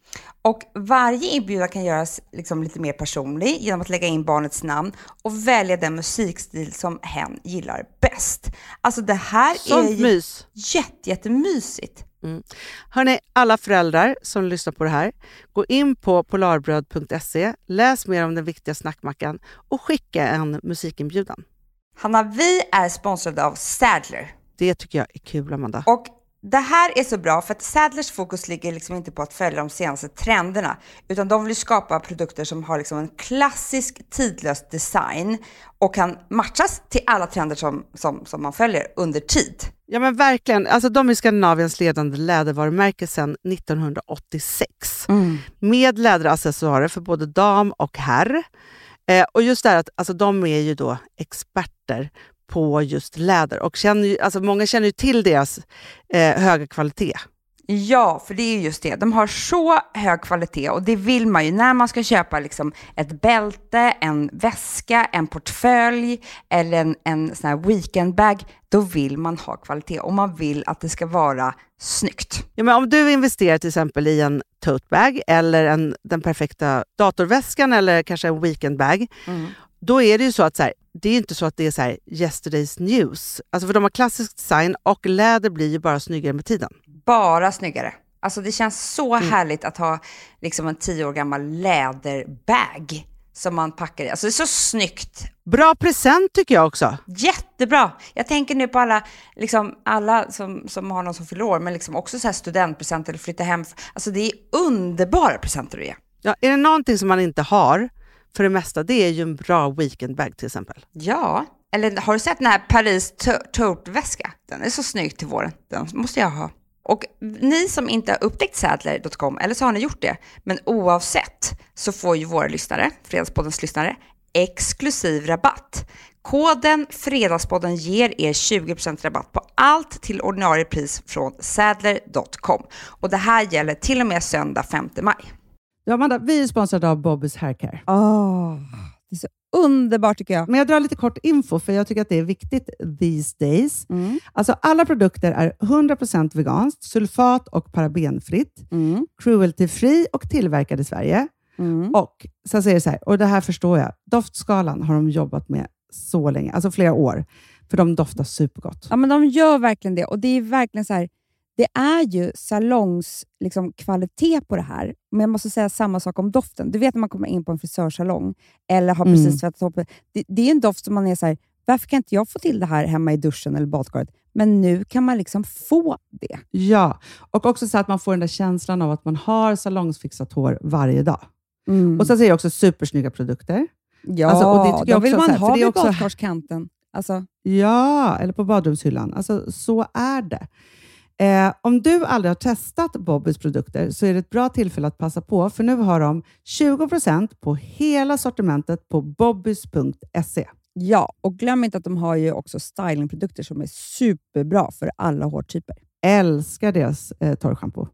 Speaker 3: Och varje inbjudan kan göras liksom lite mer personlig genom att lägga in barnets namn och välja den musikstil som hen gillar bäst. Alltså det här
Speaker 4: Sånt
Speaker 3: är ju
Speaker 4: mys.
Speaker 3: jätte, jättemysigt.
Speaker 4: Mm. Hörrni, alla föräldrar som lyssnar på det här, gå in på polarbröd punkt se, läs mer om den viktiga snackmackan och skicka en musikinbjudan.
Speaker 3: Hanna, vi är sponsrade av Sadler.
Speaker 4: Det tycker jag är kul, Amanda.
Speaker 3: Och det här är så bra för att Sadlers fokus ligger liksom inte på att följa de senaste trenderna, utan de vill skapa produkter som har liksom en klassisk tidlös design och kan matchas till alla trender som, som, som man följer under tid.
Speaker 4: Ja men verkligen, alltså de är Skandinaviens ledande lädervarumärke sedan nittonhundraåttiosex. Mm. Med läderaccessoarer för både dam och herr. Eh, och just det här att alltså, de är ju då experter på just läder. Och känner ju, alltså, många känner ju till deras eh, höga kvalitet.
Speaker 3: Ja, för det är just det. De har så hög kvalitet och det vill man ju när man ska köpa liksom ett bälte, en väska, en portfölj eller en, en sån här weekendbag. Då vill man ha kvalitet och man vill att det ska vara snyggt.
Speaker 4: Ja, men om du investerar till exempel i en totebag eller en, den perfekta datorväskan eller kanske en weekendbag, mm. då är det ju så att så här, det är inte så att det är så här yesterday's news. Alltså för de har klassisk design och läder blir ju bara snyggare med tiden.
Speaker 3: Bara snyggare. Alltså det känns så mm. härligt att ha liksom en tio år gammal läderbag som man packar i. Alltså det är så snyggt.
Speaker 4: Bra present tycker jag också.
Speaker 3: Jättebra. Jag tänker nu på alla, liksom, alla som, som har någon som fyller år, men liksom också så här studentpresenter eller flytta hem. Alltså det är underbara presenter att ge.
Speaker 4: Ja, är det någonting som man inte har för det mesta, det är ju en bra weekendbag till exempel.
Speaker 3: Ja, eller har du sett den här Paris tote-väska? Den är så snygg till våren. Den måste jag ha. Och ni som inte har upptäckt sadler punkt com, eller så har ni gjort det, men oavsett så får ju våra lyssnare, Fredagspoddens lyssnare, exklusiv rabatt. Koden Fredagspodden ger er tjugo procent rabatt på allt till ordinarie pris från sadler punkt com. Och det här gäller till och med söndag femte maj.
Speaker 4: Ja, Amanda, vi är sponsrade av Bobbys Haircare.
Speaker 5: Oh, det är så underbart tycker jag.
Speaker 4: Men jag drar lite kort info för jag tycker att det är viktigt these days. Mm. Alltså alla produkter är hundra procent veganskt, sulfat och parabenfritt, mm. cruelty-free och tillverkade i Sverige. Mm. Och så säger det så här, och det här förstår jag, doftskalan har de jobbat med så länge, alltså flera år, för de doftar supergott.
Speaker 5: Ja, men de gör verkligen det och det är verkligen så här, det är ju salongs liksom, kvalitet på det här. Men jag måste säga samma sak om doften. Du vet när man kommer in på en frisörsalong eller har precis tvättat upp. Det, det är en doft som man är så här, varför kan inte jag få till det här hemma i duschen eller badkaret? Men nu kan man liksom få det.
Speaker 4: Ja, och också så att man får den där känslan av att man har salongsfixat hår varje dag. Mm. Och så säger jag också supersnygga produkter.
Speaker 5: Ja,
Speaker 4: alltså, och det tycker jag
Speaker 5: då vill
Speaker 4: också,
Speaker 5: man
Speaker 4: så här,
Speaker 5: ha
Speaker 4: för det är
Speaker 5: vid
Speaker 4: också
Speaker 5: badkarskanten. Alltså.
Speaker 4: Ja, eller på badrumshyllan. Alltså, så är det. Eh, om du aldrig har testat Bobbys produkter så är det ett bra tillfälle att passa på, för nu har de tjugo procent på hela sortimentet på bobbys punkt se.
Speaker 5: Ja, och glöm inte att de har ju också stylingprodukter som är superbra för alla hårtyper.
Speaker 4: Älskar deras eh, torrschampo.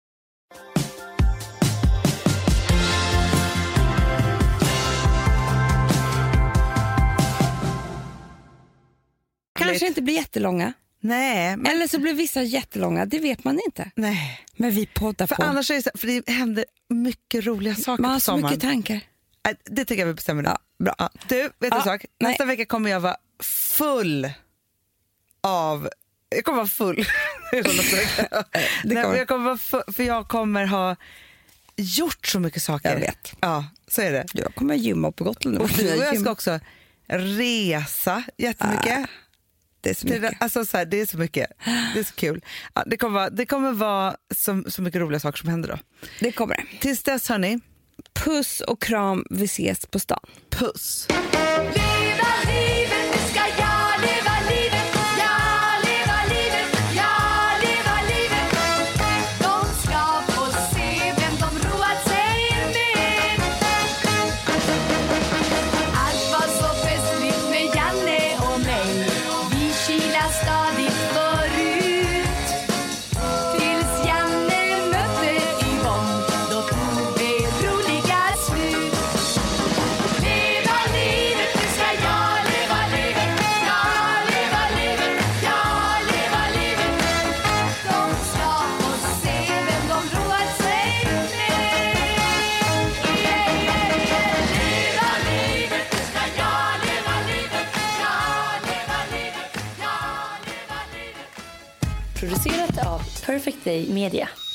Speaker 3: Kanske inte blir jättelånga.
Speaker 2: Nej. Men...
Speaker 3: Eller så blir vissa jättelånga, det vet man inte.
Speaker 2: Nej.
Speaker 3: Men vi poddar
Speaker 2: för
Speaker 3: på.
Speaker 2: Annars är det så, för det händer mycket roliga saker
Speaker 3: man har
Speaker 2: på
Speaker 3: så
Speaker 2: sommaren.
Speaker 3: mycket tankar.
Speaker 2: Det tycker jag vi bestämmer nu.
Speaker 3: Ja, bra.
Speaker 2: Ja. Du, vet du
Speaker 3: ja,
Speaker 2: en sak? Nästa nej. vecka kommer jag vara full av... Jag kommer vara full. det nej, kommer. Jag kommer vara full, för jag kommer ha gjort så mycket saker.
Speaker 3: Jag vet.
Speaker 2: Ja, så är det.
Speaker 3: Jag kommer gymma på Gotland.
Speaker 2: Och du och jag ska också resa jättemycket. Ah.
Speaker 3: Det är så mycket.
Speaker 2: Det, alltså så här, det är så mycket. Det är så kul. Ja, det kommer vara, det kommer vara så, så mycket roliga saker som händer då.
Speaker 3: Det kommer det.
Speaker 2: Tills dess, hörni.
Speaker 3: Puss och kram, vi ses på stan.
Speaker 2: Puss.
Speaker 6: Leva livet, nu ska jag leva livet. Jag leva livet, jag leva livet. De ska få se vem de roat sig med. Allt var så festligt med Janne och mig. Vi kilar stadigt förut. Tills Janne mötte Yvonne, då tog det roliga slut. Leva livet, nu ska jag leva
Speaker 1: Producerat av Perfect Day Media.